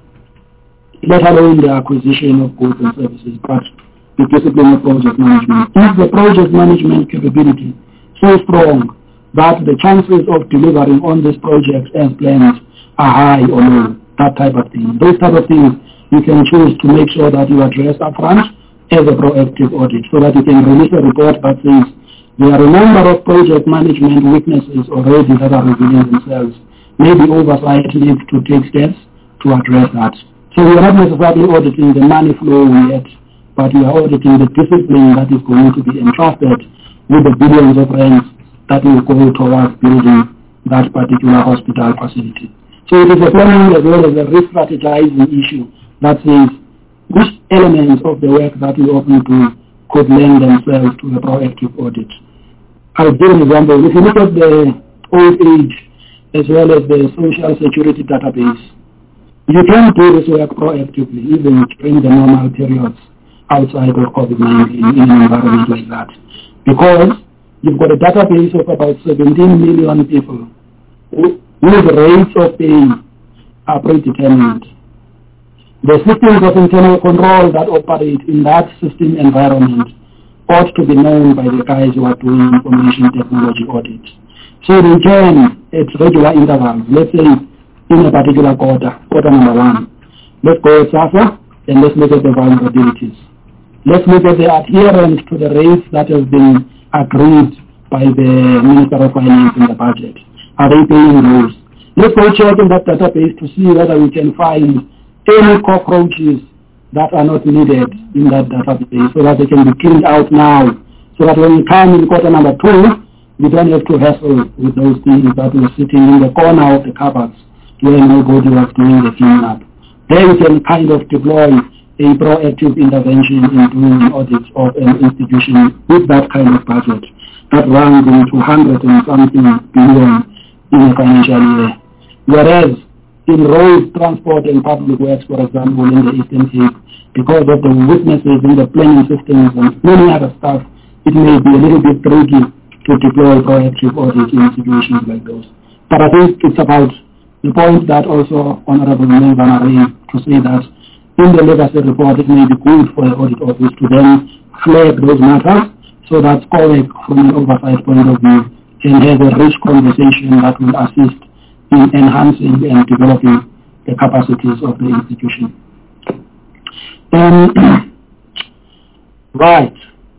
let alone the acquisition of goods and services, but the discipline of project management. If the project management capability so strong that the chances of delivering on this project as planned are high or low, that type of thing. Those type of things you can choose to make sure that you address upfront as a proactive audit, so that you can release a report that says there are a number of project management weaknesses already that are revealing themselves. Maybe oversight needs to take steps to address that. So we are not necessarily auditing the money flow yet, but we are auditing the discipline that is going to be entrusted with the billions of rands that will go towards building that particular hospital facility. So it is a planning as well as a re-strategizing issue that says which elements of the work that we often do could lend themselves to a proactive audit. I'll give an example. If you look at the old age as well as the social security database, you can do this work proactively even during the normal periods outside of COVID nineteen in an environment like that. Because you've got a database of about seventeen million people whose rates of pay are predetermined. The systems of internal control that operate in that system environment ought to be known by the guys who are doing information technology audit. So they can, at regular intervals, let's say in a particular quarter, quarter number one, let's go at SAFA and let's look at the vulnerabilities. Let's look at the adherence to the rates that have been agreed by the Minister of Finance in the budget. Are they paying those? Let's go check in that database to see whether we can find any cockroaches that are not needed in that database so that they can be cleaned out now, so that when we come in quarter number two, we don't have to wrestle with those things that were sitting in the corner of the cupboards where nobody was doing the cleanup. Then we can kind of deploy a proactive intervention in doing audits of an institution with that kind of budget that runs into hundreds and something billion in a financial year. Whereas in road transport and public works, for example, in the Eastern Cape, because of the weaknesses in the planning systems and many other stuff, it may be a little bit tricky to deploy proactive audits in situations like those. But I think it's about the point that also Honorable Melvin raised to say that in the legacy report it may be good for the audit office to then flag those matters so that SCOREC from an oversight point of view can have a rich conversation that will assist in enhancing and developing the capacities of the institution. Um, right.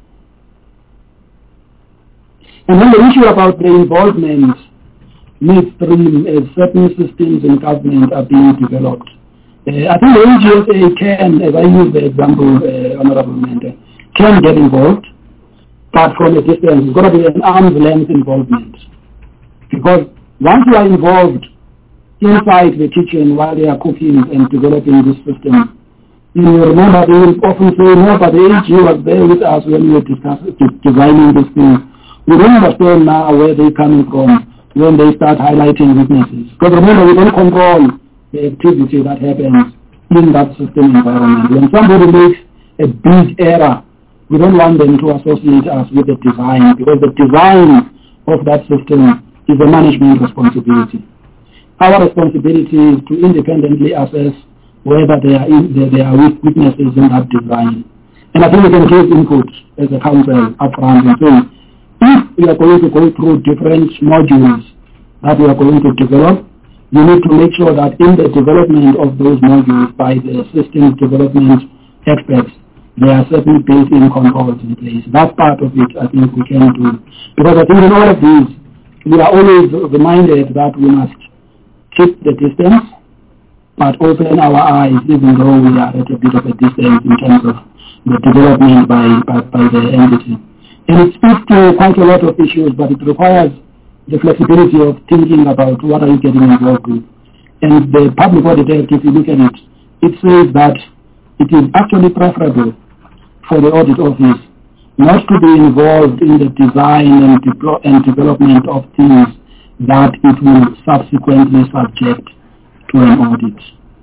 And then the issue about the involvement midstream as certain systems in government are being developed. Uh, I think the N G S A can, as I use the example, uh, Honorable Member, can get involved, but from a distance. It's got to be an arm's length involvement. Because once you are involved inside the kitchen while they are cooking and developing this system, you remember they will often say, no, but the A G was there with us when we were discussing, designing this thing. We don't understand now where they're coming from when they start highlighting weaknesses. Because remember, we don't control the activity that happens in that system environment. When somebody makes a big error, we don't want them to associate us with the design, because the design of that system is a management responsibility. Our responsibility is to independently assess whether there are, in, there, there are weaknesses in that design. And I think we can give input as a council up front and say, if we are going to go through different modules that we are going to develop, you need to make sure that in the development of those modules by the systems development experts, there are certain built-in controls in place. That part of it I think we can do. Because I think in all of these, we are always reminded that we must keep the distance, but open our eyes even though we are at a bit of a distance in terms of the development by, by, by the entity. And it speaks to quite a lot of issues, but it requires the flexibility of thinking about what are you getting involved with. And the Public Audit Act, if you look at it, it says that it is actually preferable for the audit office not to be involved in the design and, de- and development of things that it will subsequently subject to an audit.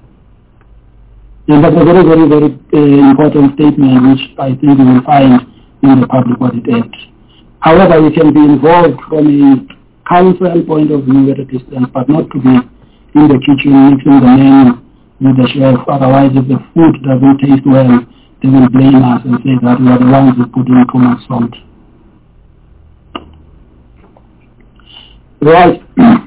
And that's a very, very, very uh, important statement which I think you will find in the Public Audit Act. However, we can be involved from a council point of view at a distance, but not to be in the kitchen mixing the menu with the chef. Otherwise, if the food doesn't taste well, they will blame us and say that we are the ones who put in too much salt. Right.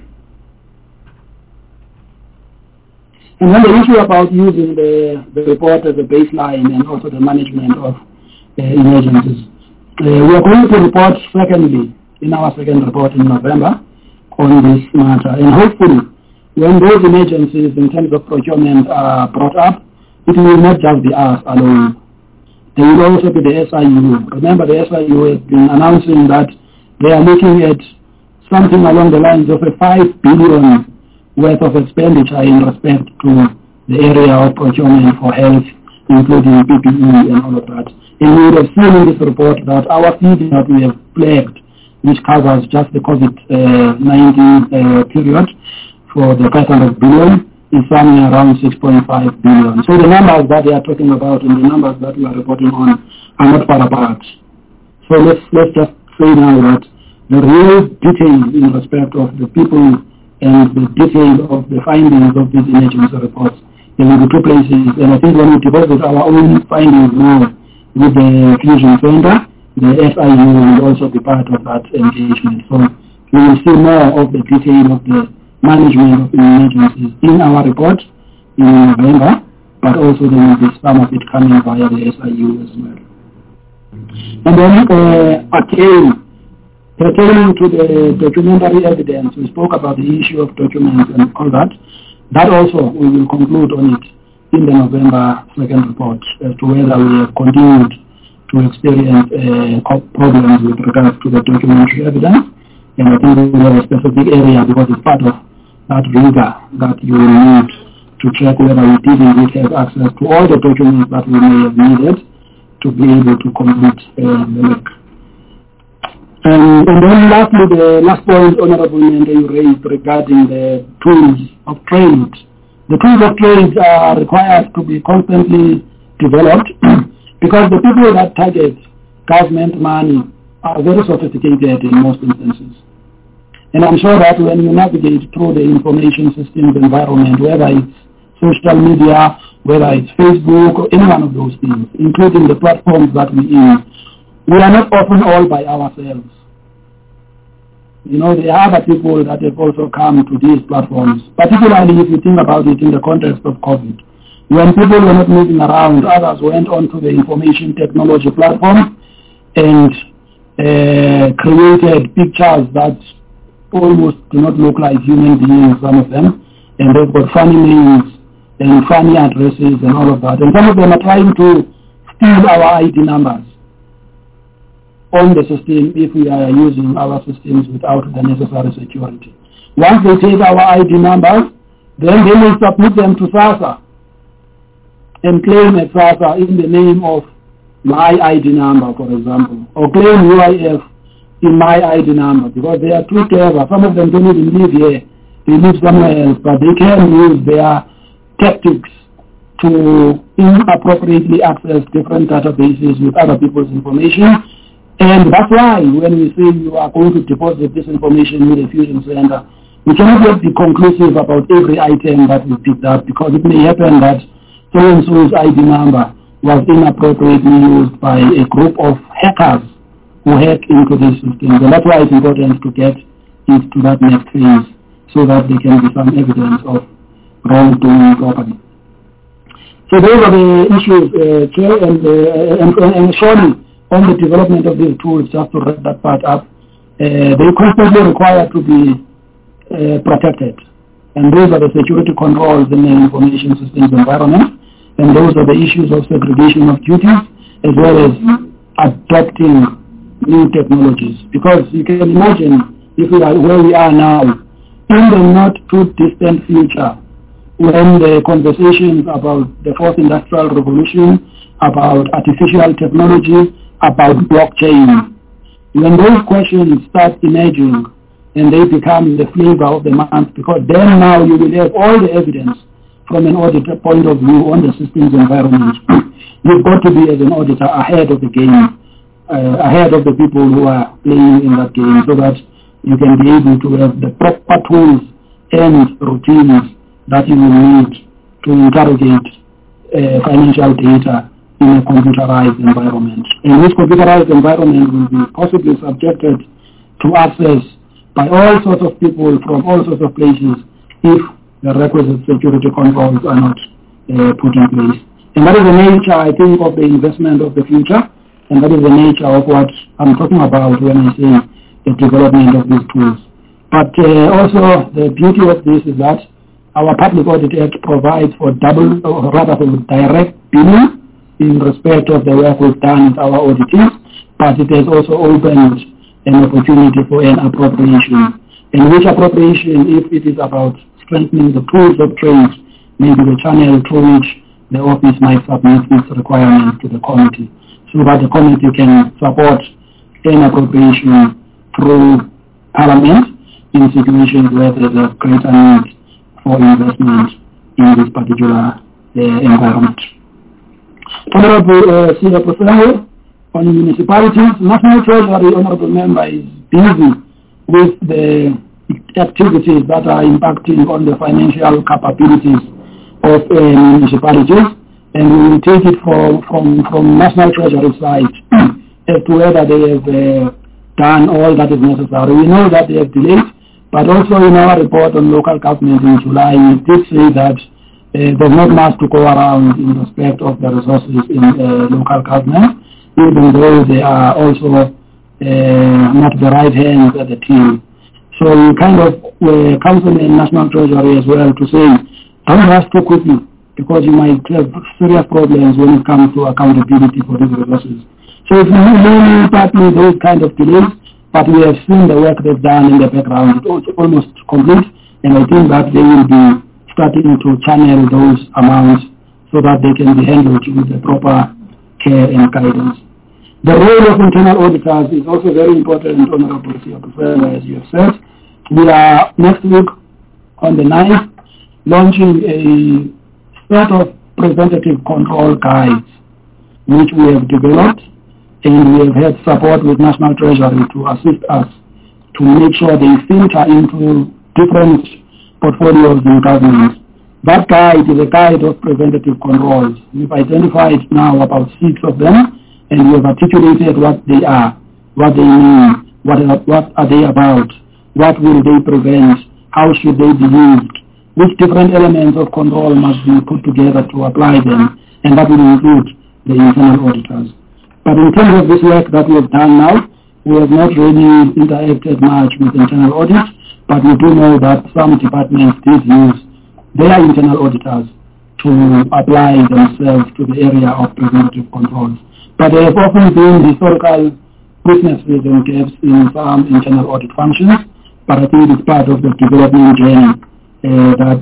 And then the issue about using the, the report as a baseline and also the management of uh, emergencies. Uh, we are going to report secondly, in our second report in November, on this matter. And hopefully, when those emergencies in terms of procurement are brought up, it will not just be us alone. There will also be the S I U. Remember, the S I U has been announcing that they are looking at something along the lines of a five billion worth of expenditure in respect to the area of procurement for health, including P P E and all of that. And we would have seen in this report that our fee that we have flagged, which covers just the COVID nineteen uh, period for the five hundred billion, is somewhere around six point five billion. So the numbers that they are talking about and the numbers that we are reporting on are not far apart. So let's, let's just say now that the real detail in respect of the people and the detail of the findings of these emergency reports, there will be two places. And I think when we deposit our own findings now with the Fusion Center, the S I U will also be part of that engagement. So we will see more of the detail of the management of emergencies in our report in November, but also there will be some of it coming via the S I U as well. And then uh, again, pertaining to the documentary evidence, we spoke about the issue of documents and all that. That also we will conclude on it in the November second report as to whether we have continued to experience uh, problems with regards to the documentary evidence. And I think we have a specific area because it's part of that rigor that you will need to check whether we did indeed have access to all the documents that we may have needed to be able to complete uh, the work. Um, and then lastly, the last point, Honorable Member, you raised regarding the tools of trade. The tools of trade are required to be constantly developed because the people that target government money are very sophisticated in most instances. And I'm sure that when you navigate through the information systems environment, whether it's social media, whether it's Facebook or any one of those things, including the platforms that we use, we are not often all by ourselves. You know, there are other people that have also come to these platforms, particularly if you think about it in the context of COVID. When people were not moving around, others went onto the information technology platform and uh, created pictures that almost do not look like human beings, some of them, and they've got funny names and funny addresses and all of that. And some of them are trying to steal our I D numbers on the system if we are using our systems without the necessary security. Once they take our I D numbers, then they will submit them to SASSA and claim at SASSA in the name of my I D number, for example, or claim U I F in my I D number, because they are too clever. Some of them don't even live here. They live somewhere else, but they can use their tactics to inappropriately access different databases with other people's information. And that's why when we say you are going to deposit this information with a fusion center, we cannot yet be conclusive about every item that we picked up, because it may happen that so-and-so's I D number was inappropriately used by a group of hackers who hack into these systems. And that's why it's important to get it to that next phase so that there can be some evidence of wrongdoing properly. So those are the issues, uh, Chair, and, uh, and, and surely on the development of these tools, just to wrap that part up, uh, they constantly require to be uh, protected. And those are the security controls in the information systems environment. And those are the issues of segregation of duties as well as adopting new technologies. Because you can imagine if we are where we are now, in the not too distant future, when the conversations about the fourth industrial revolution, about artificial technology, about blockchain, when those questions start emerging and they become the flavor of the month, because then now you will have all the evidence from an auditor point of view on the systems environment. You've got to be, as an auditor, ahead of the game, uh, ahead of the people who are playing in that game, so that you can be able to have the proper tools and routines that you will need to interrogate uh, financial data in a computerized environment. And this computerized environment will be possibly subjected to access by all sorts of people from all sorts of places if the requisite security controls are not uh, put in place. And that is the nature, I think, of the investment of the future, and that is the nature of what I'm talking about when I say the development of these tools. But uh, also the beauty of this is that our Public Audit Act provides for double, or rather for direct billing in respect of the work we've done with our auditors, but it has also opened an opportunity for an appropriation. And which appropriation, if it is about strengthening the tools of trade, maybe the channel through which the office might submit its requirements to the committee, so that the committee can support an appropriation through Parliament in situations where there is a greater need for investment in this particular uh, environment. Honorable uh, Senior Professor on municipalities, National Treasury, Honorable Member, is busy with the activities that are impacting on the financial capabilities of uh, municipalities, and we will take it from, from, from National Treasury side as to whether they have uh, done all that is necessary. We know that they have delayed, but also in our report on local government in July, we did say that uh, there's not much to go around in respect of the resources in uh, local government, even though they are also uh, not the right hands at the team. So we kind of uh, counsel the National Treasury as well to say, don't rush too quickly, because you might have serious problems when it comes to accountability for these resources. So it's mainly partly those kind of delays, but we have seen the work they've done in the background. It's almost complete, and I think that they will be starting to channel those amounts so that they can be handled with the proper care and guidance. The role of internal auditors is also very important, Honorable Professor, as you have said. We are next week on the ninth launching a set of preventative control guides which we have developed, and we have had support with National Treasury to assist us to make sure they filter into different portfolios in government. That guide is a guide of preventative controls. We've identified now about six of them, and we have articulated what they are, what they mean, what are, what are they about, what will they prevent, how should they be used, which different elements of control must be put together to apply them, and that will include the internal auditors. But in terms of this work that we have done now, we have not really interacted much with internal audit, but we do know that some departments did use their internal auditors to apply themselves to the area of preventative controls. But there have often been historical weaknesses and gaps in some internal audit functions, but I think it's part of the development journey uh, that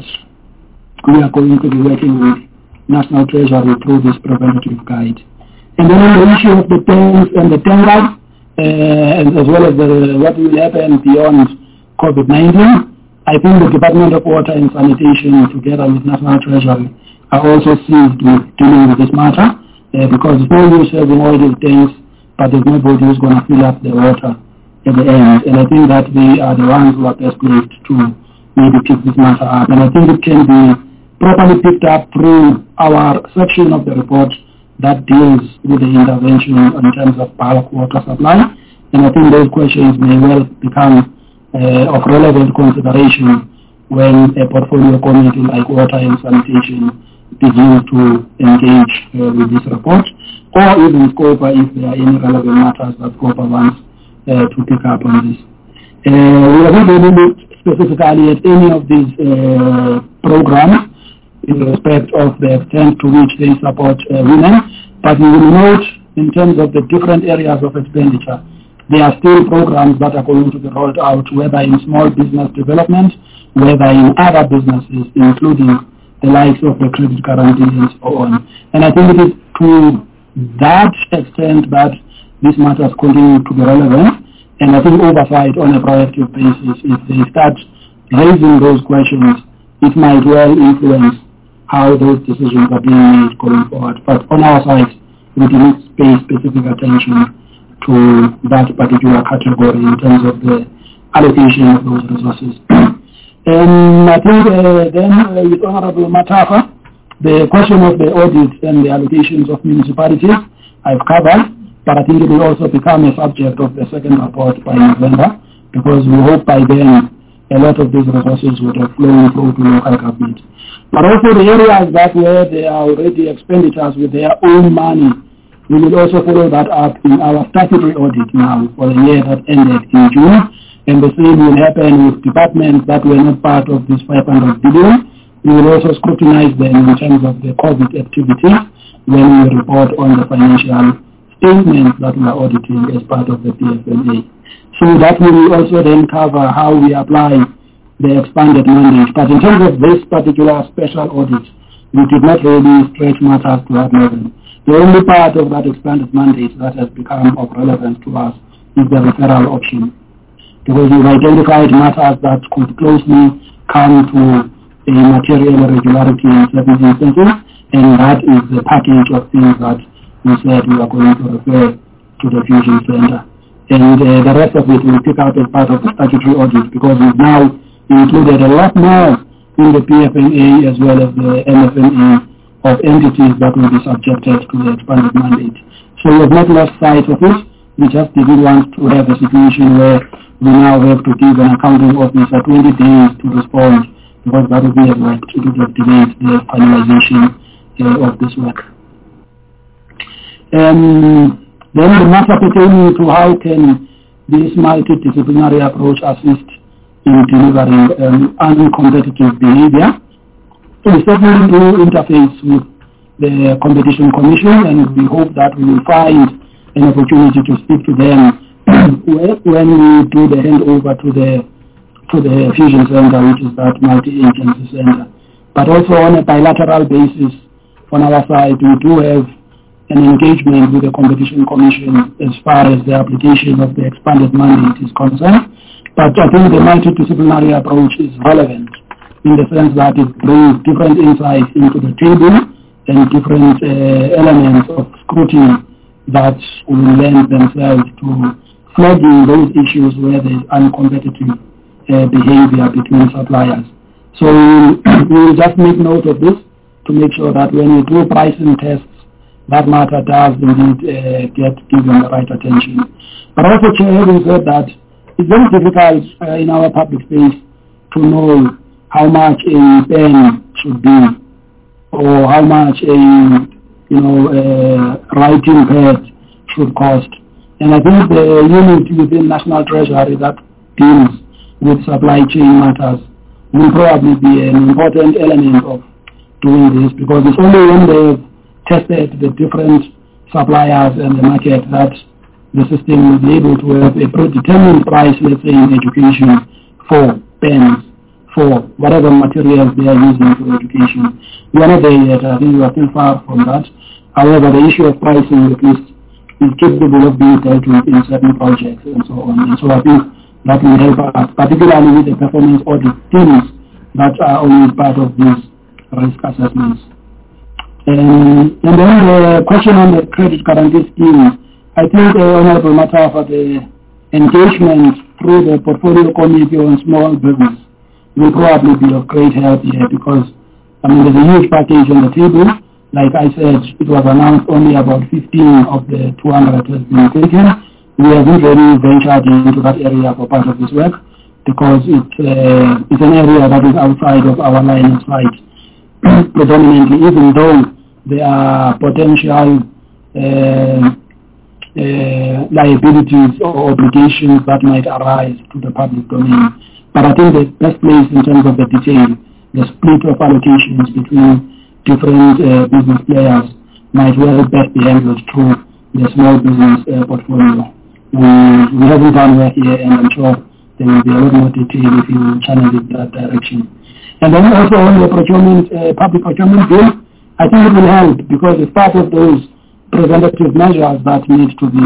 we are going to be working with National Treasury through this preventative guide. And then on the issue of the tanks and the tankers, uh, and as well as the, what will happen beyond COVID nineteen, I think the Department of Water and Sanitation, together with National Treasury, are also seized with dealing with this matter, uh, because it's no use having all these tanks, but there's nobody who's going to fill up the water at the end. And I think that they are the ones who are best placed to maybe pick this matter up. And I think it can be properly picked up through our section of the report that deals with the intervention in terms of bulk water supply. And I think those questions may well become uh, of relevant consideration when a portfolio committee like Water and Sanitation begins to engage uh, with this report, or even SCOPA if there are any relevant matters that SCOPA wants uh, to pick up on this. Uh, we have not really looked specifically at any of these uh, programs in respect of the extent to which they support uh, women, but we will note in terms of the different areas of expenditure, there are still programs that are going to be rolled out, whether in small business development, whether in other businesses, including the likes of the credit guarantee and so on. And I think it is to that extent that these matters continue to be relevant, and I think oversight on a proactive basis, if they start raising those questions, it might well influence how those decisions are being made going forward. But on our side, we didn't pay specific attention to that particular category in terms of the allocation of those resources. And I think uh, then uh, with Honorable Matafa, the question of the audit and the allocations of municipalities I've covered, but I think it will also become a subject of the second report by November, because we hope by then a lot of these resources would have flown through to local government. But also the areas that where there are already expenditures with their own money, we will also follow that up in our statutory audit now for the year that ended in June. And the same will happen with departments that were not part of this five hundred billion. We will also scrutinize them in terms of the COVID activities when we report on the financial statements that we are auditing as part of the P F M A. So that will also then cover how we apply the expanded mandate. But in terms of this particular special audit, we did not really stretch matters to that level. The only part of that expanded mandate that has become of relevance to us is the referral option, because we've identified matters that could closely come to a material irregularity in certain instances, and that is the package of things that we said we are going to refer to the Fusion Center. And uh, the rest of it will pick up as part of the statutory audit, because we've now included a lot more in the P F M A as well as the M F M A of entities that will be subjected to the expanded mandate. So we have not lost sight of it. We just didn't want to have a situation where we now have to give an accounting officer twenty days to respond, because that would be a work to have delayed the finalization uh, of this work. Um, then the matter pertaining to how can this multidisciplinary approach assist in delivering um, uncompetitive behavior. We certainly do interface with the Competition Commission, and we hope that we will find an opportunity to speak to them when we do the handover to the to the Fusion Center, which is that multi-agency center. But also on a bilateral basis, on our side, we do have an engagement with the Competition Commission as far as the application of the expanded mandate is concerned. But I think the multidisciplinary approach is relevant in the sense that it brings different insights into the table and different uh, elements of scrutiny that will lend themselves to flagging those issues where there is uncompetitive uh, behavior between suppliers. So we will just make note of this to make sure that when we do pricing tests, that matter does indeed uh, get given the right attention. But also, Chair, having said that, it's very difficult uh, in our public space to know how much a pen should be, or how much a you know a writing pad should cost. And I think the unit within National Treasury that deals with supply chain matters will probably be an important element of doing this, because it's only when they've tested the different suppliers and the market that the system will be able to have a predetermined price, let's say in education, for pens, for whatever materials they are using for education. We are not there yet. I think we are still far from that. However, the issue of pricing, at least, is capable of being dealt with in certain projects and so on. And so I think that will help us, particularly with the performance audit teams that are always part of these risk assessments. Um, and then the question on the credit guarantee scheme, I think the Honorable Matafa, the engagement through the Portfolio Committee on Small Business will probably be of great help here, because I mean there's a huge package on the table. Like I said, it was announced only about fifteen of the two hundred has been taken. We haven't really ventured into that area for part of this work, because it's, uh, it's an area that is outside of our line of sight predominantly, even though there are potential uh, uh, liabilities or obligations that might arise to the public domain. But I think the best place in terms of the detail, the split of allocations between different uh, business players might well best be handled through the small business uh, portfolio. We, we haven't done work here, and I'm sure there will be a lot more detail if you channel it that direction. And then also on the procurement, uh, public procurement bill, I think it will help, because it's part of those preventative measures that need to be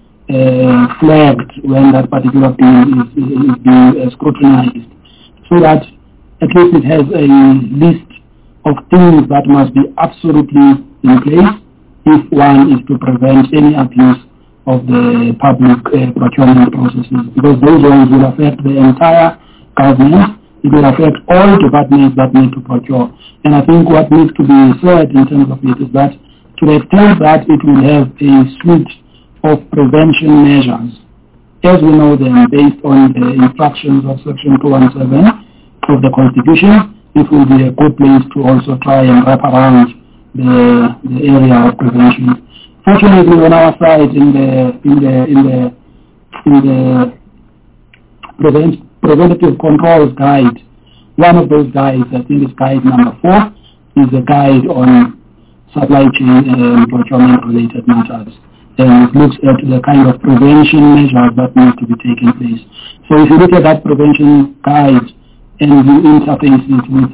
uh, flagged when that particular bill is, is, is being uh, scrutinized, so that at least it has a list of things that must be absolutely in place if one is to prevent any abuse of the public uh, procurement processes, because those ones will affect the entire government. It will affect all departments that need to procure. And I think what needs to be said in terms of it is that to the extent that it will have a suite of prevention measures, as we know them based on the instructions of Section two seventeen of the Constitution, it will be a good place to also try and wrap around the, the area of prevention. Fortunately, on our side, in the in the in the in the prevent, preventative controls guide, one of those guides, I think it's guide number four, is a guide on supply chain and procurement related matters. And it looks at the kind of prevention measures that need to be taken place. So if you look at that prevention guide and you interface it with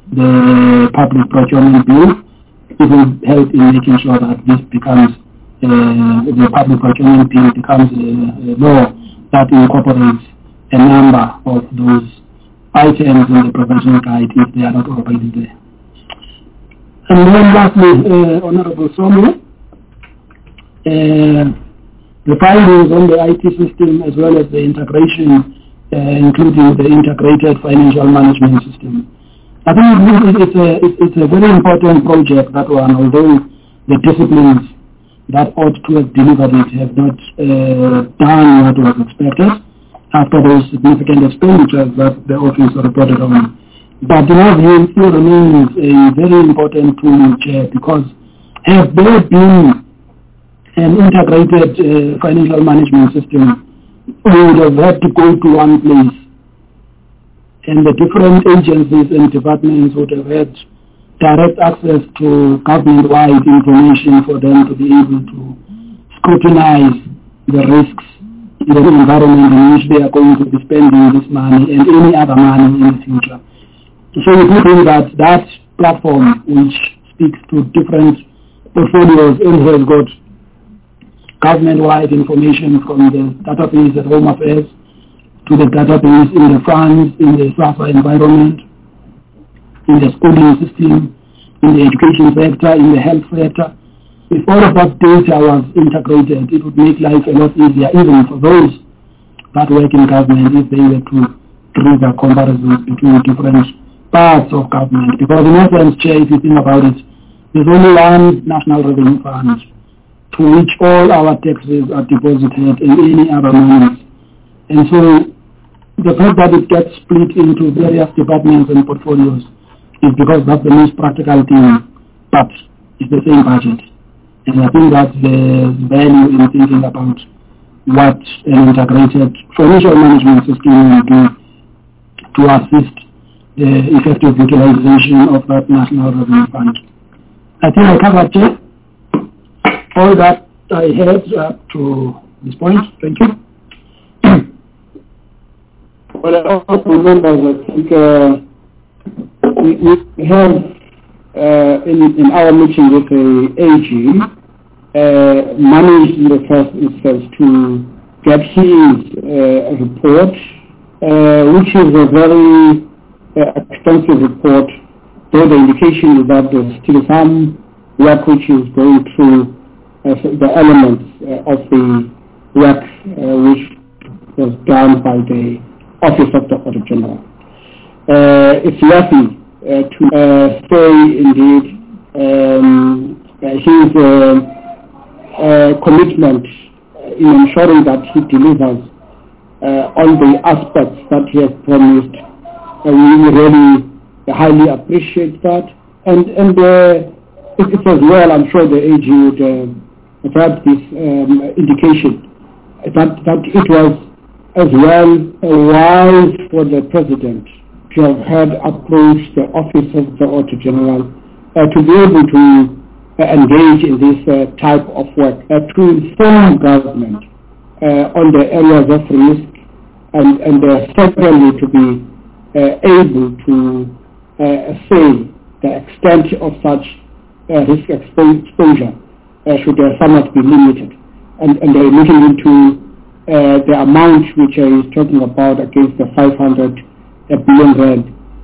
the public procurement bill, it will help in making sure that this becomes uh, the public procurement bill becomes a, a law that incorporates a number of those items in the prevention guide if they are not already there. And then lastly, uh, Honorable Somo, uh, the findings on the I T system as well as the integration, uh, including the integrated financial management system. I think it's a, it's a very important project, that one, although the disciplines that ought to have delivered it have not uh, done what was expected after those significant expenditures that the office reported on. But in our view, it still remains a very important tool, Chair, because have there been an integrated uh, financial management system, we would have had to go to one place, and the different agencies and departments would have had direct access to government-wide information for them to be able to scrutinize the risks in the environment in which they are going to be spending this money and any other money in the future. So we think that that platform, which speaks to different portfolios and has got government-wide information from the database at Home Affairs to the database in the funds, in the SAFA environment, in the schooling system, in the education sector, in the health sector. If all of that data was integrated, it would make life a lot easier, even for those that work in government, if they were to trigger comparisons between different parts of government. Because in essence, Chair, if you think about it, there's only one national revenue fund to which all our taxes are deposited and any other monies. And so the fact that it gets split into various departments and portfolios is because that's the most practical thing, but it's the same budget. And I think that's the value in thinking about what an integrated financial management system will do to assist the effective utilization of that National Revenue Fund. I think I covered Chair, all that I had up to this point. Thank you. Well, I also remember that I think uh, we, we have uh, in, in our meeting with the A G uh, managed in the first instance to get his uh, report, uh, which is a very uh, extensive report, though the indication is that there's still some work which is going through uh, the elements uh, of the work uh, which was done by the Office of the Auditor General. Uh, it's worthy uh, to uh, say indeed um, uh, his uh, uh, commitment in ensuring that he delivers uh, on the aspects that he has promised. Uh, we really highly appreciate that, and and uh, it, it as well. I'm sure the A G would uh, perhaps this um, indication that that it was as well uh, wise for the President to have had approached the Office of the Auditor General uh, to be able to uh, engage in this uh, type of work, uh, to inform government uh, on the areas of risk, and, and uh, secondly to be uh, able to uh, say the extent of such uh, risk exposure uh, should uh, somewhat be limited. And, and they're looking into Uh, the amount which I was talking about against the five hundred billion rand,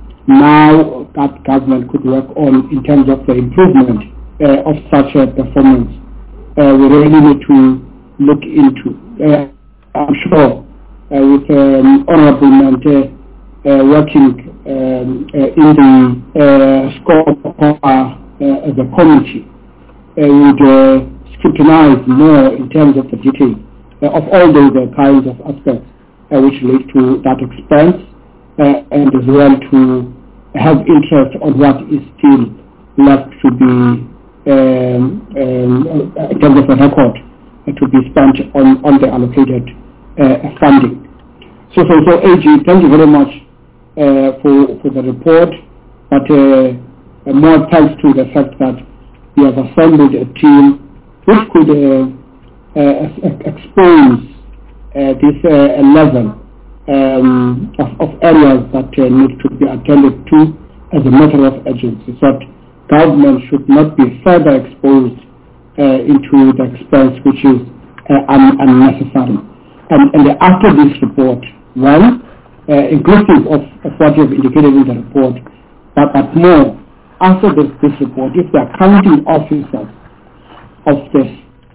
now that government could work on in terms of the improvement uh, of such a performance. Uh, we really need to look into. Uh, I'm sure uh, with um, Honorable Mante uh, working um, uh, in the uh, scope of uh, uh, the committee uh, would uh, scrutinize more in terms of the detail of all those uh, kinds of aspects uh, which lead to that expense uh, and as well to have interest on what is still left to be um, um, in terms of a record uh, to be spent on, on the allocated uh, funding. So, so, so A G, thank you very much uh, for, for the report, but uh, more thanks to the fact that we have assembled a team which could uh, Uh, expose uh, this uh, level um, of, of areas that uh, need to be attended to as a matter of urgency, so that government should not be further exposed uh, into the expense which is uh, un- unnecessary. And, and after this report, well, uh, inclusive of, of what you have indicated in the report, but, but more, after this, this report, if the accounting officers of this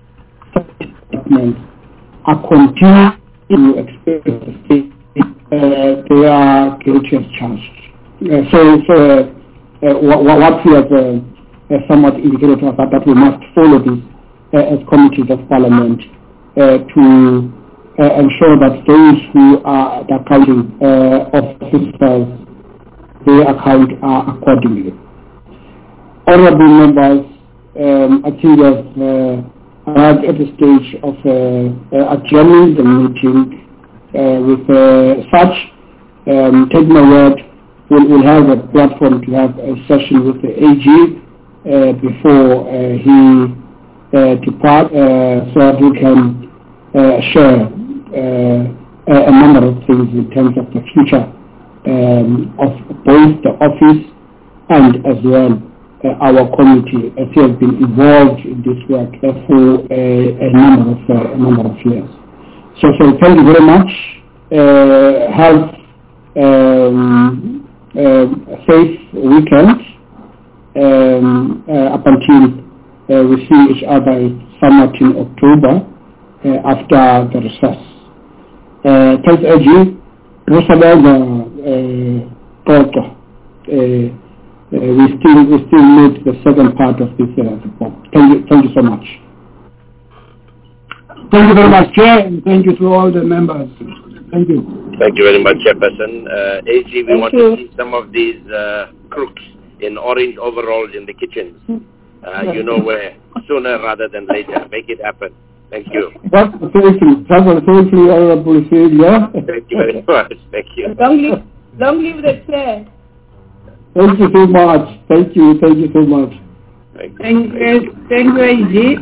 are continuing to experience the state, uh, they are guilty as charged. Uh, so, so uh, what, what we have uh, uh, somewhat indicated to us that, that we must follow this uh, as committees of parliament uh, to uh, ensure that those who are the accounting uh, officers, their account are accordingly. Honorable members, um, I think we have uh, arrived at the stage of uh, uh, adjourning the meeting uh, with uh, such, um, take my word, we'll, we'll have a platform to have a session with the A G uh, before uh, he uh, departs uh, so that we can uh, share uh, a number of things in terms of the future um, of both the office and as well Uh, our committee as he has been involved in this work uh, for uh, a number of uh, a number of years. So, so thank you very much. Uh, have um, uh, a safe weekend um, uh, up until uh, we see each other somewhat in October uh, after the recess. Uh, thanks, A G. Rosabalda Toto. Uh, we still we still need the second part of this uh, report. Thank you, thank you so much. Thank you very much, Chair, and thank you to all the members. Thank you. Thank you very much, Chairperson. Uh, A G, we Thank want you. to see some of these uh, crooks in orange overalls in the kitchens. Uh, you know where, sooner rather than later. Make it happen. Thank you. That's safely. That's safely, Honorable Sylvia. Thank you very much. Thank you. Long live, long live the chair. Thank you so much. Thank you. Thank you so much. Thank you. Thank you. Thank you, A G.